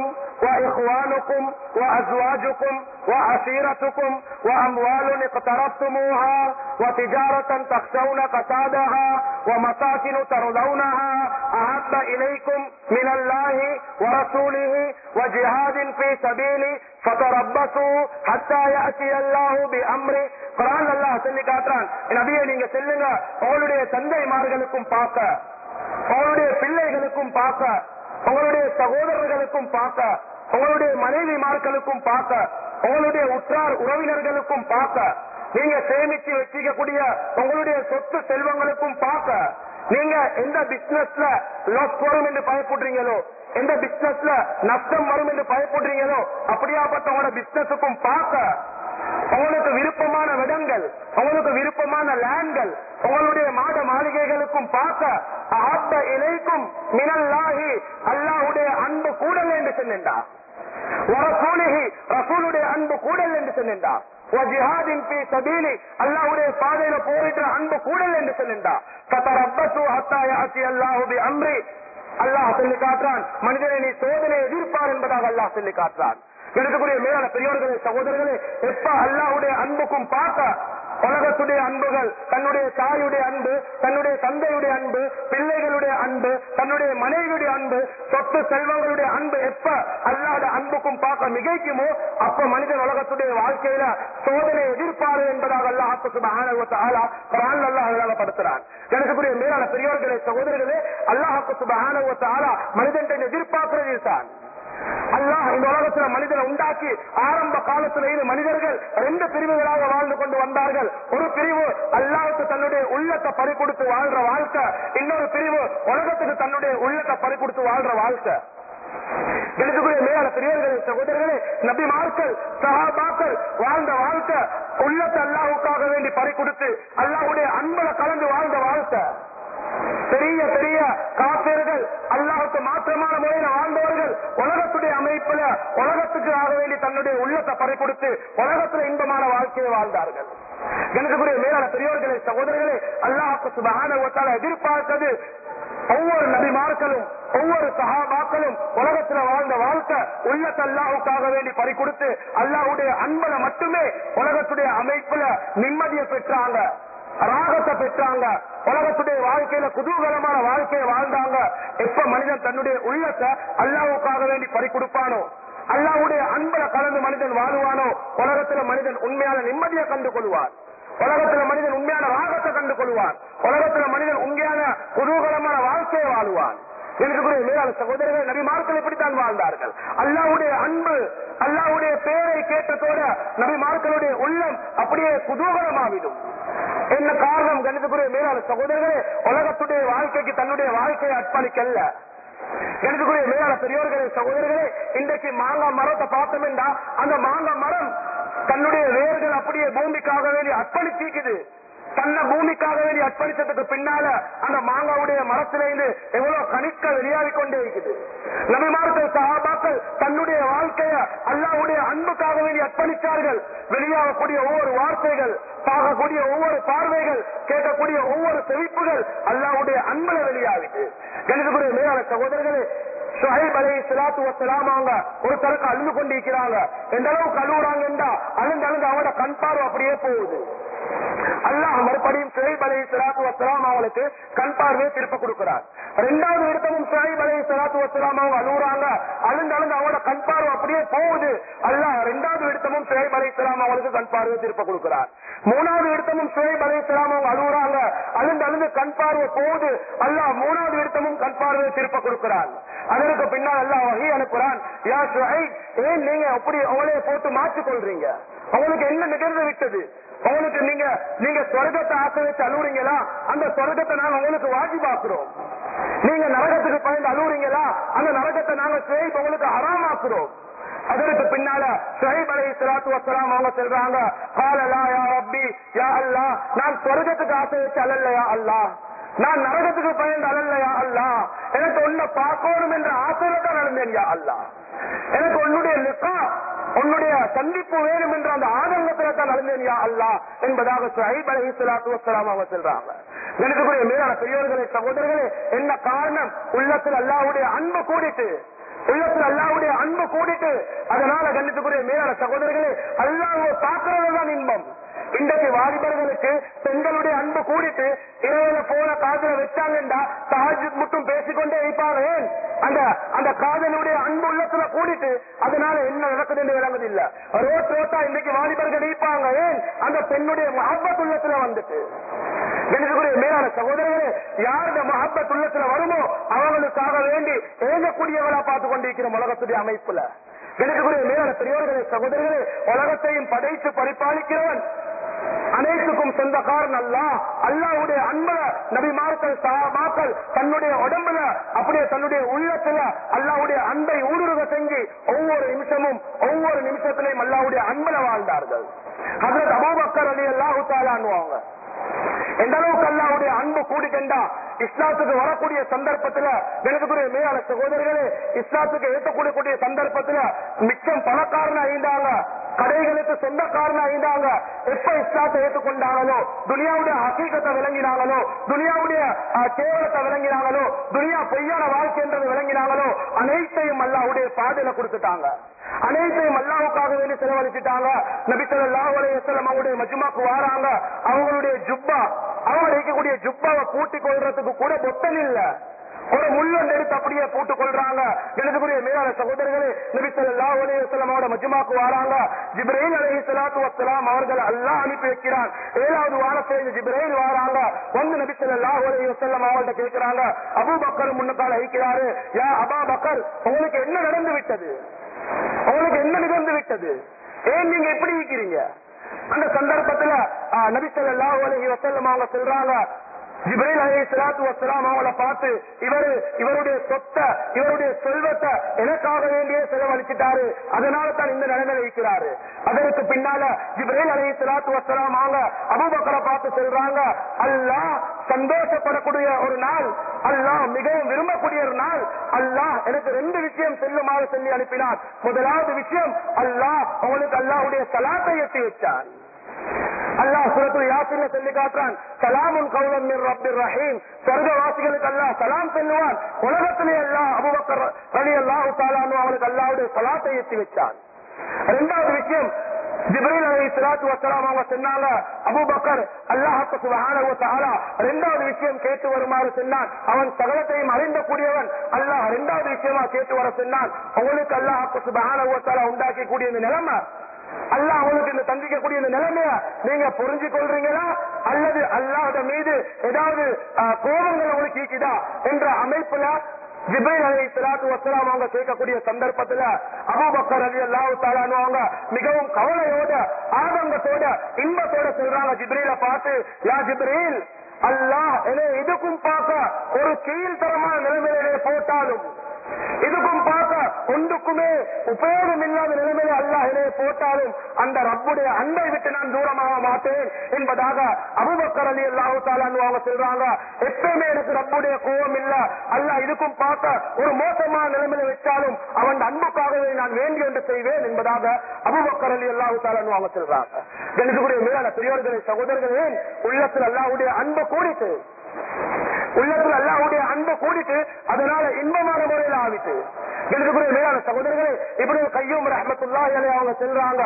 وإخوانكم وأزواجكم وعشيرتكم وأموال اقترفتموها وتجارة تخشون كسادها ومساكن ترضونها أحب إليكم من الله ورسوله وجهاد في سبيله فتربصوا حتى يأتي الله بأمره. குர்ஆன் அல்லாஹ் சொல்லி காட்டுறான், நபியே நீங்க செல்லுங்க, உங்களுடைய தந்தைமார்களுக்கும் பார்க்க, உங்களுடைய பிள்ளைகளுக்கும் பார்க்க, உங்களுடைய சகோதரர்களுக்கும் பார்க்க, உங்களுடைய மனைவிமார்களுக்கும் பார்க்க, உங்களுடைய உற்றார் உறவினர்களுக்கும் பார்க்க, நீங்க சேமிச்சு வச்சிக்கக்கூடிய உங்களுடைய சொத்து செல்வங்களுக்கும் பார்க்க, நீங்க எந்த பிசினஸ்ல லாஸ் வரும் என்று பயப்படுறீங்களோ, எந்த பிசினஸ்ல நஷ்டம் வரும் என்று பயப்படுறீங்களோ, அப்படியாப்பட்டவங்களோட பிசினஸுக்கும் பார்க்க, உங்களுக்கு விருப்பமான இடங்கள், உங்களுக்கு விருப்பமான லேண்ட்கள், உங்களுடைய மாட மாளிகைகளுக்கும் பார்க்க, அஹப்ப இலைக்கும் மினல்லாஹி அல்லாஹ்வுடைய அன்பு கூடல் என்று சொன்னா, வரசூலிஹி ரசூலுடைய அன்பு கூடல் என்று சொன்னா, வஜிஹாதின் ஃபீ சபீலி அல்லாஹ்வுடைய பாதையில போரிட்ட அன்பு கூடல் என்று சொன்னா, ஃபதரப்பசு ஹத்தா யாதி அல்லாஹு பி அம்ரி. அல்லாஹ் சொல்லி காட்டுறான், மனிதனை நீ சோதனை எதிர்ப்பார் என்பதாக அல்லாஹ் சொல்லி காட்டுறான். எனக்குரிய மேலான பெரியோர்களே சகோதரர்களே, எப்ப அல்லாஹ்வுடைய அன்புக்கும் பார்க்க உலகத்துடைய அன்புகள், தன்னுடைய தாயுடைய அன்பு, தன்னுடைய தந்தையுடைய அன்பு, பிள்ளைகளுடைய அன்பு, தன்னுடைய மனைவியுடைய அன்பு, சொத்து செல்வங்களுடைய அன்பு எப்ப அல்லாத அன்புக்கும் பார்க்க மிகைக்குமோ அப்ப மனிதன் உலகத்துடைய வாழ்க்கையில சோதனை எதிர்ப்பாரு என்பதாக அல்லாஹ் சுப்ஹானஹு வ தஆலா குர்ஆன்ல அல்லாஹ் விளங்கப்படுத்துறான். எனக்குரிய மேலான பெரியோர்களே சகோதரர்களே, அல்லாஹ் சுப்ஹானஹு வ தஆலா மனிதன் எதிர்பார்க்கிறது தான். அல்லாஹ் இந்த உலகத்துல மனிதனை உண்டாக்கி ஆரம்ப காலத்திலேயே மனிதர்கள் ரெண்டு பிரிவுகளாக வாழ்ந்து கொண்டு வந்தார்கள். ஒரு பிரிவு அல்லாஹ்வுக்கு தன்னுடைய உள்ளத்தை பறி கொடுத்து வாழ்ற வாழ்க்கை, இன்னொரு பிரிவு உலகத்துக்கு தன்னுடைய உள்ளத்தை பறி கொடுத்து வாழ்ற வாழ்க்கை. எனக்குரிய மேலான பெரியவர்களே சகோதரர்களே, நபிமார்கள் சஹாபாக்கள் வாழ்ந்த வாழ்க்கை உள்ளத்தை அல்லாஹ்வுக்காக வேண்டி பறி கொடுத்து அல்லாஹ்வுடைய அன்புல கலந்து வாழ்ந்த வாழ்க்கை. பெரிய பெரிய காபிர்கள் அல்லாஹ்வுக்கு மாற்றமான முறையில் வாழ்ந்தவர்கள் உலகத்துடைய அமைப்புல உலகத்துக்காக வேண்டி தன்னுடைய உள்ளத்தை பறி கொடுத்து உலகத்துல இன்பமான வாழ்க்கையை வாழ்ந்தார்கள். எனக்குரிய மேலான பெரியவர்களே சகோதரர்களே, அல்லாஹ் சுப்ஹானஹு வ தஆலா எதிர்பார்த்தது ஒவ்வொரு நபிமார்களும் ஒவ்வொரு சஹாபாக்களும் உலகத்துல வாழ்ந்த வாழ்க்கை உள்ளத்தை அல்லாஹ்வுக்காக வேண்டி பறி கொடுத்து அல்லாஹ்வுடைய அன்பல மட்டுமே உலகத்துடைய அமைப்புல நிம்மதியை பெற்றாங்க, ராகத்தை பெற்றாங்க, உலகத்துடைய வாழ்க்கையில குதூகலமான வாழ்க்கையை வாழ்ந்தாங்க. எப்ப மனிதன் தன்னுடைய உள்ளத்தை அல்லாஹ்வுக்காக வேண்டி பறி கொடுப்பானோ, அல்லாஹ்வுடைய அன்பல கலந்து மனிதன் வாழுவானோ, உலகத்துல மனிதன் உண்மையான நிம்மதியை கண்டு கொள்வார், உலகத்துல மனிதன் உண்மையான ராகத்தை கண்டு கொள்வார், உலகத்துல மனிதன் உண்மையான குதூகலமான வாழ்க்கையை வாழுவான். எனக்குரிய மேலான சகோதரர்கள், நபிமார்கள் இப்படித்தான் வாழ்ந்தார்கள். அல்லாஹ்வுடைய அன்பு, அல்லாஹ்வுடைய பேரை கேட்டதோட நபிமார்களுடைய உள்ளம் அப்படியே குதூகலமாவிடும். என்ன காரணம்? கணிதக்குரிய மேலான சகோதரர்களே, உலகத்துடைய வாழ்க்கைக்கு தன்னுடைய வாழ்க்கையை அர்ப்பணிக்கல்ல. கணிதக்குரிய மேலான பெரியோர்களே சகோதரர்களே, இன்றைக்கு மாங்காய் மரத்தை பார்த்தோம்னா அந்த மாங்காய் மரம் தன்னுடைய வேர்கள் அப்படியே பூமிக்காக வேண்டி அர்ப்பணிச்சிக்குது. தன்னை பூமிக்காக வேண்டி அர்ப்பணிச்சதுக்கு பின்னால அந்த மாங்காவுடைய மரத்திலிருந்து எவ்வளவு கணிக்க வெளியாகி கொண்டே இருக்குது. நபிமார்கள் சஹாபாக்கள் தன்னுடைய வாழ்க்கைய அல்லாஹ்வுடைய அன்புக்காக வேண்டி அர்ப்பணித்தார்கள். வெளியாகக்கூடிய ஒவ்வொரு வார்த்தைகள், பார்க்கக்கூடிய ஒவ்வொரு பார்வைகள், கேட்கக்கூடிய ஒவ்வொரு செவிப்புகள் அல்லாஹ்வுடைய அன்புல வெளியாகிட்டு. கணிதக்குரிய மேலான சகோதரர்களே, ஷுஐப் அலைஹிஸ்ஸலாத்து வஸ்ஸலாம் அவங்க ஒரு தரக்கு அழுந்து கொண்டிருக்கிறாங்க. எந்த அளவுக்கு அழுகுறாங்கன்னா அழுந்து அழுந்து அவங்களோட கண் பார்வை அப்படியே போகுது. அல்லாஹ் மறுபடியும் ஷுஐப் அலைஹிஸ்ஸலாத்து வஸ்ஸலாம் அவங்களுக்கு கண் பார்வையை திருப்ப கொடுக்கிறார். இரண்டாவது இடத்தமும் ஷுஐப் அலைஹிஸ்ஸலாத்து வஸ்ஸலாம் அவங்க அழுகுறாங்க, அழுந்து அழுந்து அவங்களோட கண் பார்வை அப்படியே போகுது. அல்லாஹ் இரண்டாவது இடத்தமும் ஷுஐப் அலைஹிஸ்ஸலாம் அவங்களுக்கு கண் பார்வையை திருப்ப கொடுக்கிறார். மூணாவது இடத்தமும் ஷுஐப் அலைஹிஸ்ஸலாம் அவங்க அழுகுறாங்க, அழுந்து அழுந்து கண் பார்வை போகுது. அல்லாஹ் மூணாவது இடத்தமும் கண் பார்வையை திருப்ப கொடுக்கிறான். அதற்கு பின்னால் அல்லாஹ் வஹி அனுப்புறான், யா ஷுஐப், ஏன் நீங்க அப்படி அவளைய போட்டு மாற்றிக் கொள்றீங்க? அவங்களுக்கு என்ன நிகழ்ந்து விட்டது? அவங்களுக்கு நீங்க நீங்க சொர்க்கத்தை ஆசை வச்சு அழுவுறீங்களா? அந்த சொர்க்கத்தை நாங்க உங்களுக்கு வாஜிபாக்குறோம். நீங்க நரகத்துக்கு பயந்து அழுவுறீங்களா? அந்த நரகத்தை நாங்க ஷுஐப் உங்களுக்கு ஹராமாக்குறோம். அதற்கு பின்னால ஷுஐப் அலைஹிஸ்ஸலாத்து வஸ்ஸலாம் அவங்க சொல்றாங்க, கால லா யா ரப்பி யா அல்லாஹ், நான் சொர்க்கத்துக்கு ஆசை வச்சு அழலையா அல்லாஹ், நான் நரகத்துக்கு பயந்து அழலையா அல்லாஹ், எனக்கு ஒன்ன பார்க்கணும் என்ற ஆசையில தான் நடந்தேன் யா அல்லாஹ், எனக்கு உன்னுடைய லிகா, உன்னுடைய சந்திப்பு வேணும் என்ற அந்த ஆதங்கத்துல தான் நடந்தேன் யா அல்லாஹ் என்பதாக ஷுஐப் அலைஹிஸ்ஸலாத்து வஸ்ஸலாம் அவங்க சொல்றாங்க. எனக்குரிய மேலான பெரியோர்களே சகோதரர்களே, என்ன காரணம்? உள்ளத்தில் அல்லாஹ்வுடைய அன்பு கூடிட்டு, உள்ளத்தில் அல்லாஹ்வுடைய அன்பு கூடிட்டு, அதனால கண்ணியத்துக்குரிய மேலான சகோதரர்களே, அல்லாஹ்வை பார்க்கிறதுதான் இன்பம். இன்றைக்கு வாலிபர்களுக்கு பெண்களுடைய அன்பு கூடிட்டு இரவுல போன காதல வச்சாங்கண்டா தஹஜ்ஜுத் மட்டும் பேசிக்கொண்டே இருப்பாங்க. அந்த அந்த காதலுடைய அன்பு உள்ளத்துல கூடிட்டு அதனால என்ன நடக்குது என்று விளங்குது இல்ல. ரோட் ரோட்டா இன்னைக்கு வாலிபர்கள் இருப்பாங்க. ஏன்? அந்த பெண்ணுடைய மஹப்பத் உள்ளத்துல வந்துட்டு. எனக்குரிய மேலான சகோதரர்களே, யாருடைய மஹப்பத் உள்ளத்துல வருமோ அவங்களுக்காக வேண்டி ஏங்கக்கூடியவளா பார்த்து கொண்டிருக்கிற உலகத்துடைய அமைப்புல. எனக்குரிய மேலான பெரியோர்களே சகோதரர்களே, உலகத்தையும் படைத்து பரிபாலிக்கிறவன், அனைத்துக்கும் சொந்தக்காரன் அல்லாஹ். அல்லாஹ்வுடைய அன்புல நபிமார்கள் சஹாபாக்கள் தன்னுடைய உடம்புல அப்படியே தன்னுடைய உள்ளத்துல அல்லாஹ்வுடைய அன்பை ஊடுருவ செஞ்சு ஒவ்வொரு நிமிஷமும் ஒவ்வொரு நிமிஷத்திலையும் அல்லாஹ்வுடைய அன்புல வாழ்ந்தார்கள். ஹஜ்ரத் அபூபக்கர் ரலியல்லாஹு தஆலா அன்ஹு எந்த அளவுக்கு அல்லாஹ்வுடைய அன்பு கூடிக்கண்டா இஸ்லாத்துக்கு வரக்கூடிய சந்தர்ப்பத்துல, எனக்குரிய மேலான சகோதரர்களே, இஸ்லாத்துக்கு ஏற்றக்கூடிய சந்தர்ப்பத்துல மிச்சம் பணக்காரனா இருந்தாங்க, கடைகளுக்கு சொந்தக்காரனா இருந்தாங்க. எப்ப இஸ்லாத்தை ஏற்றுக்கொண்டாங்களோ, துனியாவுடைய ஹகீகத்தை விளங்கினாங்களோ, துனியாவுடைய கேவலத்தை விளங்கினாங்களோ, துனியா பொய்யான வாழ்க்கை என்றதை விளங்கினாங்களோ, அனைத்தையும் அல்லாஹ்வுடைய பாதையில கொடுத்துட்டாங்க. அனைத்தையும் அல்லாஹ்வுக்காக வேண்டி செலவழிச்சுட்டாங்க. நபி ஸல்லல்லாஹு அலைஹி வஸல்லம் அவங்களுடைய மஜ்மாக்கு வாராங்க. அவங்களுடைய ஜுப்பா, அவங்க வைக்கக்கூடிய ஜுப்பாவை பூட்டிக் கொள்றதுக்கு கூட பொத்தல் இல்ல, ஒரு முள்ளன் எடுத்து அப்படியே போட்டுக் கொள்றாங்க. எனக்குரிய மேலான சகோதரர்களே, நபி ஸல்லல்லாஹு அலைஹி வஸல்லம் அவரோட மஜ்மாக்கு வராங்க. ஜிப்ரீல் அலைஹிஸ்ஸலாத்து வஸ்ஸலாம் அவர்கள் அல்லாஹ் அனுப்பி வைக்கிறான். ஏழாவது வாரத்தில் ஜிப்ரீல் வராங்க. வந்து நபி ஸல்லல்லாஹு அலைஹி வஸல்லம் அவர்கிட்ட கேட்கிறாங்க. அபூபக்கர் முன்னுக்கால ஐக்கிறாரு, யா அபா பக்கர், உங்களுக்கு என்ன நடந்து விட்டது? உங்களுக்கு என்ன நிகழ்ந்து விட்டது? ஏன் நீங்க எப்படி இருக்கிறீங்க? அந்த சந்தர்ப்பத்துல நபி ஸல்லல்லாஹு அலைஹி வஸல்லம் அவங்க சொல்றாங்க, ஜிப்ரீல் அலைஹிஸ்ஸலாத்து வஸ்ஸலாம் அவங்கள பார்த்து, இவரு இவருடைய சொத்தை, இவருடைய செல்வத்தை எனக்காக வேண்டியே செலவழிச்சிட்டாரு, அதனால தான் இந்த நிலைமையில இருக்கிறாரு. அதற்கு பின்னால ஜிப்ரீல் அலைஹிஸ்ஸலாத்து வஸ்ஸலாம் அவங்க அபூபக்கரை பார்த்து சொல்றாங்க, அல்லாஹ் சந்தோஷப்படக்கூடிய ஒரு நாள், அல்லாஹ் மிகவும் விரும்பக்கூடிய ஒரு நாள், அல்லாஹ் எனக்கு ரெண்டு விஷயம் செல்லுமாறு சொல்லி அனுப்பினார். முதலாவது விஷயம், அல்லாஹ் உங்களுக்கு அல்லாஹ்வுடைய ஸலாத்தை எட்டி வச்சார். அல்லாஹ் சூரத்துல் யாசீன்ல சொல்லி காட்டுறான், சலாமுன் கௌலன் மிர் ரப்பிர் ரஹீம், சொர்க்கவாசிகளுக்கு அல்லாஹ் சலாம் சொல்லுவான். உலகத்திலே அல்லாஹ் அபூபக்கர் ரலியல்லாஹு தஆலா அன்ஹு அவங்களுக்கு அல்லாஹ்வுடைய ஸலாத்தை எட்டி வச்சான். இரண்டாவது விஷயம், ஜிப்ரீல் அலைஹிஸ்ஸலாத்து வஸ்ஸலாம் அவங்க சொன்னாங்க, அபூபக்கர் அல்லாஹ் சுப்ஹானஹு வ தஆலா இரண்டாவது விஷயம் கேட்டு வருமாறு சொன்னான். அவன் சகலத்தையும் அறிந்தக்கூடியவன். அல்லாஹ் இரண்டாவது விஷயமா கேட்டு வர சொன்னான், உங்களுக்கு அல்லாஹ் சுப்ஹானஹு வ தஆலா உண்டாக்கி கூடிய இந்த நிலைமை, அல்லாஹ் அவங்களுக்கு இந்த தந்திக்கக்கூடிய இந்த நிலைமைய நீங்க புரிஞ்சு கொள்றீங்களா, அல்லது அல்லாஹ் மீது ஏதாவது கோபங்கள் உங்களுக்கு இருக்குதா என்ற அமைப்புல ஜிப்ரீல் அலைஹிஸ்ஸலாத்து வஸ்ஸலாம் அவங்க கேட்கக்கூடிய சந்தர்ப்பத்துல அபூபக்கர் ரலியல்லாஹு தஆலா அன்ஹு அவங்க மிகவும் கவலையோட, ஆதங்கத்தோட, இன்பத்தோட சொல்றாங்க ஜிப்ரீலை பார்த்து, யா ஜிப்ரீல், அல்லாஹ் என்னை இதுக்கும் பார்க்க ஒரு கீழ்த்தரமான நிலைமையிலே போட்டாலும், இதுக்கும் பார்க்க ஒன்றுக்குமே உபயோகம் இல்லாத நிலைமையில அல்லாஹ் என்னை போட்டாலும் அந்த ரப்புடைய அன்பை விட்டு நான் தூரமாக மாட்டேன் என்பதாக அபூபக்கர் ரலியல்லாஹு தஆலா அன்ஹு அவங்க சொல்றாங்க. எப்பவுமே எனக்கு ரப்புடைய கோபம் இல்ல, அல்லாஹ் இதுக்கும் பார்க்க ஒரு மோசமான நிலைமையில வச்சாலும் அவன் அன்புக்காகவே நான் வேண்டி ஒன்று செய்வேன் என்பதாக அபூபக்கர் ரலியல்லாஹு தஆலா அன்ஹு அவங்க சொல்றாங்க. எனக்குரிய மேலான பெரியோர்களே, சகோதரர்களே, உள்ளத்தில் அல்லாஹ்வுடைய அன்பு கூடிட்டு, உள்ளத்துல அல்லாஹ்வுடைய அன்பு கூடிட்டு அதனால இன்பமான முறையில் ஆவிட்டு. எனக்குரிய மேலான சகோதரர்களே, இப்னு கய்யூம் ரஹ்மத்துல்லாஹி அலைஹி அவங்க சொல்றாங்க,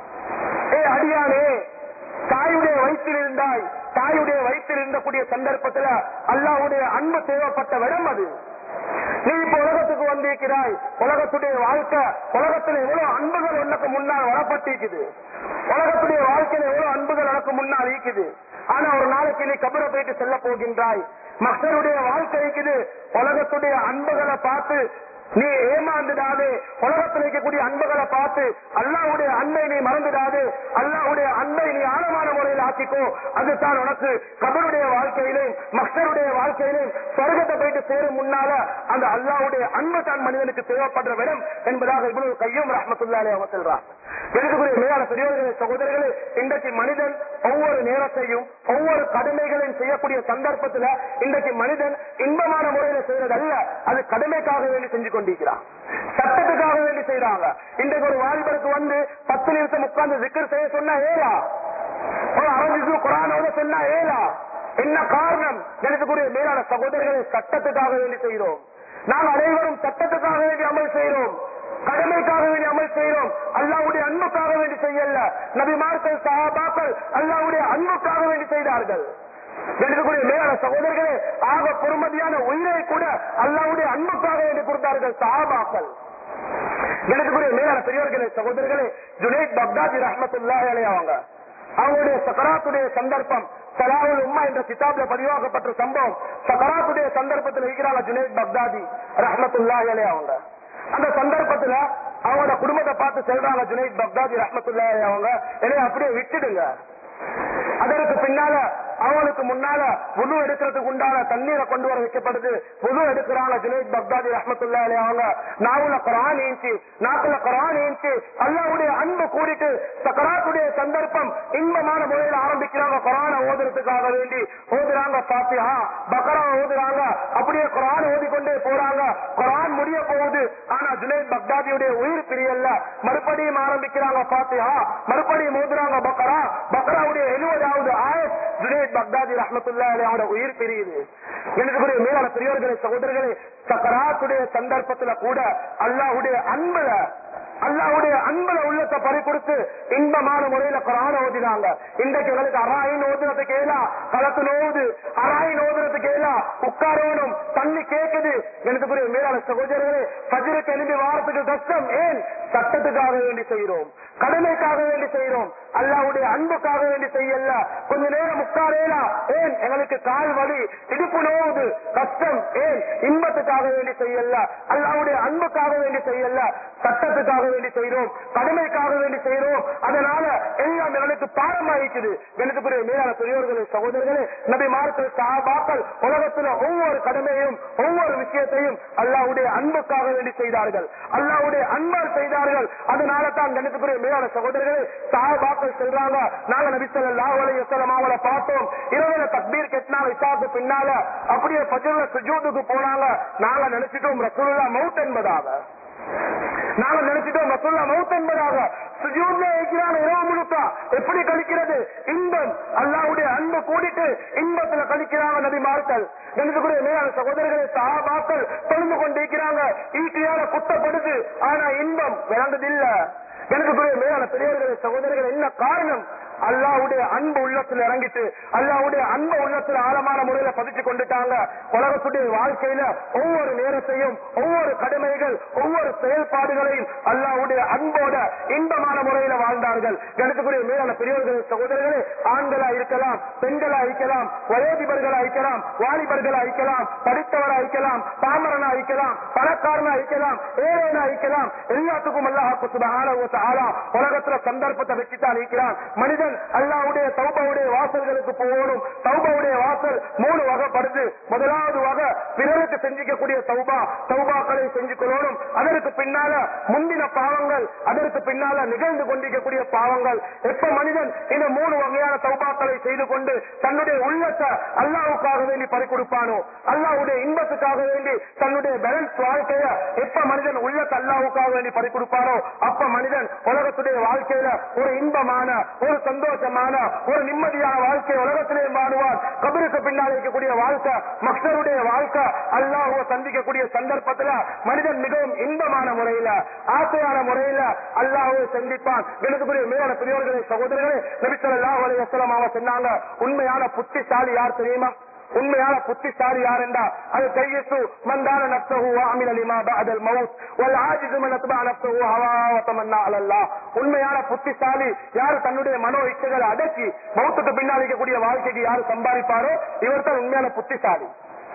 ஏ அடியானே, தாயுடைய வயிற்றில் இருந்தாய், தாயுடைய வயிற்றில் இருந்தக்கூடிய சந்தர்ப்பத்துல அல்லாஹ்வுடைய அன்பு தேவைப்பட்ட விடம் அது. நீ இப்ப உலகத்துக்கு வந்திருக்கிறாய், உலகத்துடைய வாழ்க்கை, உலகத்துல எவ்வளவு அன்புகள் உனக்கு முன்னால் வரப்பட்டிருக்குது, உலகத்துடைய வாழ்க்கையில எவ்வளவு அன்புகள் உனக்கு முன்னால் இருக்குது. ஆனா ஒரு நாளைக்கு நீ கபரை போயிட்டு செல்ல போகின்றாய். மகனுடைய வாழ்க்கை இருக்குது, உலகத்துடைய அன்புகளை பார்த்து நீ ஏமாந்துடாதே, உலகத்தில் இருக்கக்கூடிய அன்புகளை பார்த்து அல்லாஹ்வுடைய அன்பை நீ மறந்துடாதே, அல்லாஹ்வுடைய அன்பை நீ ஆழமான முறையில் ஆக்கிக்கோ. அதுதான் உனக்கு கபருடைய வாழ்க்கையிலும் மஹ்ஷருடைய வாழ்க்கையிலும் சொர்க்கத்தை போயிட்டு சேரும் முன்னால அந்த அல்லாஹ்வுடைய அன்பு தான் மனிதனுக்கு தேவைப்படுற விடம் என்பதாக இப்னு கய்யூம் ரஹ்மத்துல்லாஹி அலைஹி அவங்க சொல்றாங்க. எனக்குரிய மேலான பெரியவர்களே, சகோதரர்களே, இன்றைக்கு மனிதன் ஒவ்வொரு நேரத்தையும் ஒவ்வொரு கடமைகளையும் செய்யக்கூடிய சந்தர்ப்பத்துல இன்றைக்கு மனிதன் இன்பமான முறையில செய்யறது அல்ல, அது கடமைக்காக வேண்டி செஞ்சு கொண்டிருக்கிறான், சட்டத்துக்காக வேண்டி செய்யறாங்க. இன்றைக்கு ஒரு வாலிபருக்கு வந்து பத்து நிமிஷம் உட்கார்ந்து zikr செய்ய சொன்னா ஏலா, ஒரு அரபி குர்ஆனோட சொன்னா ஏலா. என்ன காரணம்? எனக்குரிய மேலான சகோதரர்களை, சட்டத்துக்காக வேண்டி செய்கிறோம். நாம் அனைவரும் சட்டத்துக்காக வேண்டி அமல் செய்கிறோம், கடமைக்காக வேண்டி அமல் செய்கிறோம், அல்லாஹ்வுடைய அன்புக்காக வேண்டி செய்யல. நபிமார்கள், சஹாபாக்கள் அல்லாஹ்வுடைய அன்புக்காக வேண்டி செய்தார்கள். எனக்குரிய மேலான சகோதரர்களே, ஆக பொறுமதியான உயிரை கூட அல்லாஹ்வுடைய அன்புக்காக வேண்டி கொடுத்தார்கள் சஹாபாக்கள். எனக்குரிய மேலான பெரியவர்களே, சகோதரர்களே, ஜுனைத் பக்தாதி ரஹ்மத்துல்லாஹி அலைஹி அவங்க அவங்களுடைய சக்கராத்துடைய சந்தர்ப்பம் சலாவுல் உம்மா என்ற கிதாப்ல பதிவாக்கப்பட்ட சம்பவம். சக்கராத்துடைய சந்தர்ப்பத்தில் இருக்கிறாங்க ஜுனைத் பக்தாதி ரஹ்மத்துல்லாஹி அலைஹி அவங்க. அந்த சந்தர்ப்பத்துல அவங்களோட குடும்பத்தை பார்த்து சொல்றாங்க ஜுனைத் பக்தாதி ரஹ்மத்துல்லாஹி அவங்க, என்னை அப்படியே விட்டுடுங்க. அதற்கு பின்னால அவங்களுக்கு முன்னால வுது எடுக்கிறதுக்கு உண்டான தண்ணீரை கொண்டு வர வைக்கப்படுது. வுது எடுக்கிறாங்க. ஜுனைத் பக்தாதி ரஹ்மத்துல்லாஹி அலைஹி அவங்க நாவுல குர்ஆன் ஏந்தி நாக்குல குர்ஆன் ஏந்தி அல்லாஹ்வுடைய அன்பு கூடிட்டு சக்கராத்துடைய சந்தர்ப்பம் இன்பமான முறையில் ஆரம்பிக்கிறாங்க. குர்ஆனை ஓதுறதுக்காக வேண்டி ஓதுறாங்க. ஃபாத்திஹா பக்ரா ஓதுறாங்க. அப்படியே குர்ஆன் ஓதிக்கொண்டே போறாங்க. குர்ஆன் முடிய போகுது. ஆனா ஜுனைத் பக்தாதியுடைய உயிர் பிரியல்ல. மறுபடியும் ஆரம்பிக்கிறாங்க ஃபாத்திஹா, மறுபடியும் ஓதுறாங்க பக்ரா. பக்ராவுடைய எழுபதாவது ஆயத் ஜுனைத் பக்தாதி ரஹ்மத்துல்லாஹி அலைஹி அவரோட உயிர் பிரியுது. எனக்கு மேலான பெரியவர்களே சகோதரர்களே, சக்கராத்துடைய சந்தர்ப்பத்துல கூட அல்லாஹ்வுடைய அன்புல அல்லாஹ்வுடைய அன்புல உள்ளத்தை பறி கொடுத்து இன்பமான முறையில குர்ஆன் ஓதினாங்க. இன்றைக்கு எங்களுக்கு அராயின் ஓதுறதுக்கு ஏலா, களத்து நோவுது, அராயின் ஓதுறதுக்கு ஏலா, உட்காரோனும் தண்ணி கேட்குது. எனக்கு புரிய மேலான சகோதரர்களே, ஃபஜ்ருக்கு எழும்பி வாரத்துக்கு கஷ்டம். ஏன்? சட்டத்துக்காக வேண்டி செய்கிறோம், கடமைக்காக வேண்டி செய்கிறோம், அல்லாஹ்வுடைய அன்புக்காக வேண்டி செய்யல. கொஞ்ச நேரம் உட்காரேலா, ஏன்? எங்களுக்கு கால் வலி, இடுப்பு நோவுது, கஷ்டம். ஏன்? இன்பத்துக்காக வேண்டி செய்யல, அல்லாஹ்வுடைய அன்புக்காக வேண்டி செய்யல, சட்டத்துக்காக வேண்டி செய்யறோம், கடமைக்காக வேண்டி செய்யறோம். அதனால எல்லாம் எங்களுக்கு பாடமாயிக்குது. எனக்கு பெரிய மேலான பெரியோர்களே சகோதரர்களே, நபி மார்கள் சஹாபாக்கள் உலகத்துல ஒவ்வொரு கடமையும் ஒவ்வொரு விஷயத்தையும் அல்லாஹ்வுடைய அன்புக்காக வேண்டி செய்தார்கள், அல்லாஹ்வுடைய அன்பால் செய்தார்கள். அதனால தான் எனக்கு பெரிய மேலான சகோதரர்களே சஹாபாக்கள் சொல்றாங்க, நாங்க நபி ஸல்லல்லாஹு அலைஹி வஸல்லம் அவங்களை பார்த்தோம், இரவுல தக்பீர் கட்டினாங்க, இஷாக்கு பின்னால அப்படியே ஃபஜ்ர்ல சுஜூதுக்கு போனாங்க. நாங்க நினைச்சிட்டோம் ரசூலுல்லாஹ் மௌத் என்பதாக, நாங்க நினைச்சிட்டோம் ரசூலுல்லாஹ் மௌத் என்பதாக. சுஜூத்ல இருக்கிறாங்க இரவு முழுக்க. எப்படி கழிக்கிறது? இன்பம், அல்லாஹ்வுடைய அன்பு கூடிட்டு இன்பத்துல கழிக்கிறாங்க நபிமார்கள். எனக்கு கூட மேலான சகோதரர்களை சஹாபாக்கள் தொழுந்து கொண்டிருக்கிறாங்க, ஈட்டியால குத்தப்படுது, ஆனா இன்பம் விளங்குதில்ல. எனக்கு கூட மேலான பெரியவர்களை சகோதரர்கள், என்ன காரணம்? அல்லாஹ்வுடைய அன்பு உள்ளத்துல இறங்கிட்டு அல்லாஹ்வுடைய அன்பு உள்ளத்துல ஆழமான முறையில பதிச்சு கொண்டுட்டாங்க. உலகத்துடைய வாழ்க்கையில ஒவ்வொரு நேரத்தையும் ஒவ்வொரு கடமைகள் ஒவ்வொரு செயல்பாடுகளையும் அல்லாஹ்வுடைய அன்போட இன்பமான முறையில வாழ்ந்தார்கள். கணக்குரிய மேலான பெரியவர்களே சகோதரர்களே, ஆண்களா இருக்கலாம், பெண்களா இருக்கலாம், வயோதிபர்களா இருக்கலாம், வாலிபர்களா இருக்கலாம், படித்தவரா இருக்கலாம், பாமரனா இருக்கலாம், பணக்காரனா இருக்கலாம், ஏழைனா இருக்கலாம், எல்லாத்துக்கும் அல்லாஹ் சுப்ஹானஹு வ தஆலா உலகத்துல சந்தர்ப்பத்தை வச்சுதான் இருக்கிறான். மனிதன் அல்லாஹ்வுடைய தௌபாவுடைய வாசல்களுக்கு போகணும். தௌபாவுடைய வாசல் மூணு வகைப்படுது. முதலாவது வகை பிறருக்கு செஞ்சிக்கக்கூடிய தௌபா, தௌபாக்களை செஞ்சு கொள்ளணும். அதற்கு பின்னால முந்தின பாவங்கள், அதற்கு பின்னால நிகழ்ந்து கொண்டிருக்கக்கூடிய பாவங்கள். எப்ப மனிதன் இந்த மூணு வகையான தௌபாக்களை செய்து கொண்டு தன்னுடைய உள்ளத்தை அல்லாஹ்வுக்காக வேண்டி பறி கொடுப்பானோ, அல்லாஹ்வுடைய இன்பத்துக்காக வேண்டி தன்னுடைய பேலன்ஸ் வாழ்க்கைய எப்ப மனிதன் உள்ளத்தை அல்லாஹ்வுக்காக வேண்டி பறி கொடுப்பானோ, அப்ப மனிதன் உலகத்துடைய வாழ்க்கையில ஒரு இன்பமான, ஒரு சந்தோஷமான, ஒரு நிம்மதியான வாழ்க்கை உலகத்திலே மாறுவார். கபருக்கு பின்னால் இருக்கக்கூடிய வாழ்க்கை, மக்சருடைய வாழ்க்கை, அல்லாஹ்வை சந்திக்கக்கூடிய சந்தர்ப்பத்தில் மனிதன் மிகவும் இன்பமான முறையில, ஆசையான முறையில அல்லாஹ்வை சந்திப்பான். கணக்குரிய மேலான பெரியவர்களே சகோதரர்களே, நபி ஸல்லல்லாஹு அலைஹி வஸல்லம் அவங்க சொன்னாங்க, உண்மையான புத்திசாலி யார் தெரியுமா? உண்மையான புத்திசாலி யார் என்றா, அது கையசு மந்தான நப்சஹு வஅமில லிமா பஅதல் மௌத் வல் ஆஜிஸு மன் அத்பா நப்சஹு ஹவா வ தமன்னா அலல்லாஹ். உண்மையான புத்திசாலி யார் தன்னுடைய மனோ இச்சைகளை அடக்கி மௌத்துக்கு பின்னால் இருக்கக்கூடிய வாழ்க்கைக்கு யார் சம்பாதிப்பாரோ இவர் தான் உண்மையான புத்திசாலி.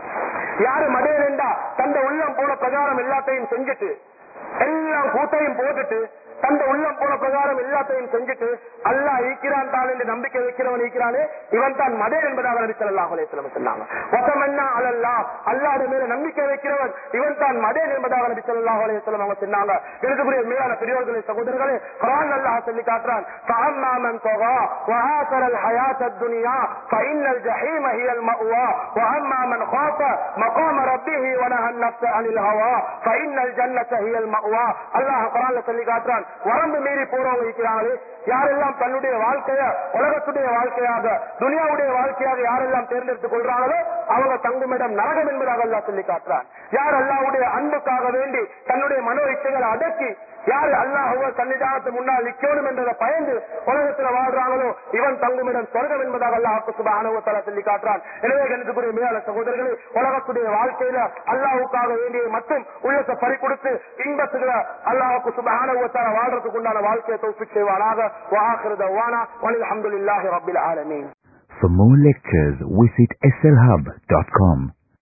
யாரு மடையண்டா தந்த உள்ளம் போன பிரகாரம் எல்லாத்தையும் செஞ்சுட்டு எல்லாம் கூட்டையும் போட்டுட்டு தந்த உள்ளம் போன பிரகாரம் எல்லாத்தையும் செஞ்சுட்டு அல்லாஹ் ஈக்கிறான் தான் என்று நம்பிக்கை வைக்கிறவன் ஈக்கிறானே, இவன் தான் மடையன் என்பதாக நபி ஸல்லல்லாஹு அலைஹி வஸல்லம் சொன்னாங்க. வதமன்னா அலல்லாஹ், அல்லாஹ்வுடைய மேல நம்பிக்கை வைக்கிறவன் இவன் தான் மடையன் என்பதாக நபி ஸல்லல்லாஹு அலைஹி வஸல்லம் அவங்க சொன்னாங்க. எனக்குரிய மேலான பெரியவர்களே சகோதரர்களே, குர்ஆன் அல்லாஹ் சொல்லி காட்டுறான், ஃபஅம்மா மன் தகா வஆஸரல் ஹயாத்தத் துன்யா ஃபஇன்னல் ஜஹீம ஹியல் மஅவா வஅம்மா மன் காஃப மகாம ரப்பிஹி வனஹன் நஃப்ஸ அனில் ஹவா ஃபஇன்னல் ஜன்னத ஹியல் மஅவா. அல்லாஹ் குர்ஆன்ல சொல்லி காட்டுறான், வரம்பு மீறி போறவங்க இருக்கிறாங்களே, யாரெல்லாம் தன்னுடைய வாழ்க்கைய உலகத்துடைய வாழ்க்கையாக துனியாவுடைய வாழ்க்கையாக யாரெல்லாம் தேர்ந்தெடுத்துக் கொள்றாங்களோ அவங்க தங்குமிடம் நரகம் என்பதாக அல்லாஹ் சொல்லி காட்டுறான். யார் அல்லாஹ்வுடைய அன்புக்காக வேண்டி தன்னுடைய மனோ இச்சைகளை அடக்கி யாரு அல்லாஹ்வை சன்னிதானத்து முன்னால் நிக்கணும் என்றதை பயந்து உலகத்துல வாழ்றாங்களோ இவன் தங்குமிடம் சொர்க்கம் என்பதாக அல்லாஹ் சுப்ஹானஹு வ தஆலா சொல்லி காட்டுறான். எனவே கண்ணுக்குரிய மேலான சகோதரர்களே, உலகத்துடைய வாழ்க்கையில அல்லாஹ்வுக்காக வேண்டிய மட்டும் உள்ளத்தை பறி கொடுத்து இன்பத்துகளை அல்லாஹ் சுப்ஹானஹு வ தஆலா வாழ்றதுக்கு உண்டான வாழ்க்கையை தௌஃபீக் செய்வானாக. வ ஆகிரு தஅவானா வல்ஹம்துலில்லாஹி ரப்பில் ஆலமீன். For more lectures, visit S L hub dot com.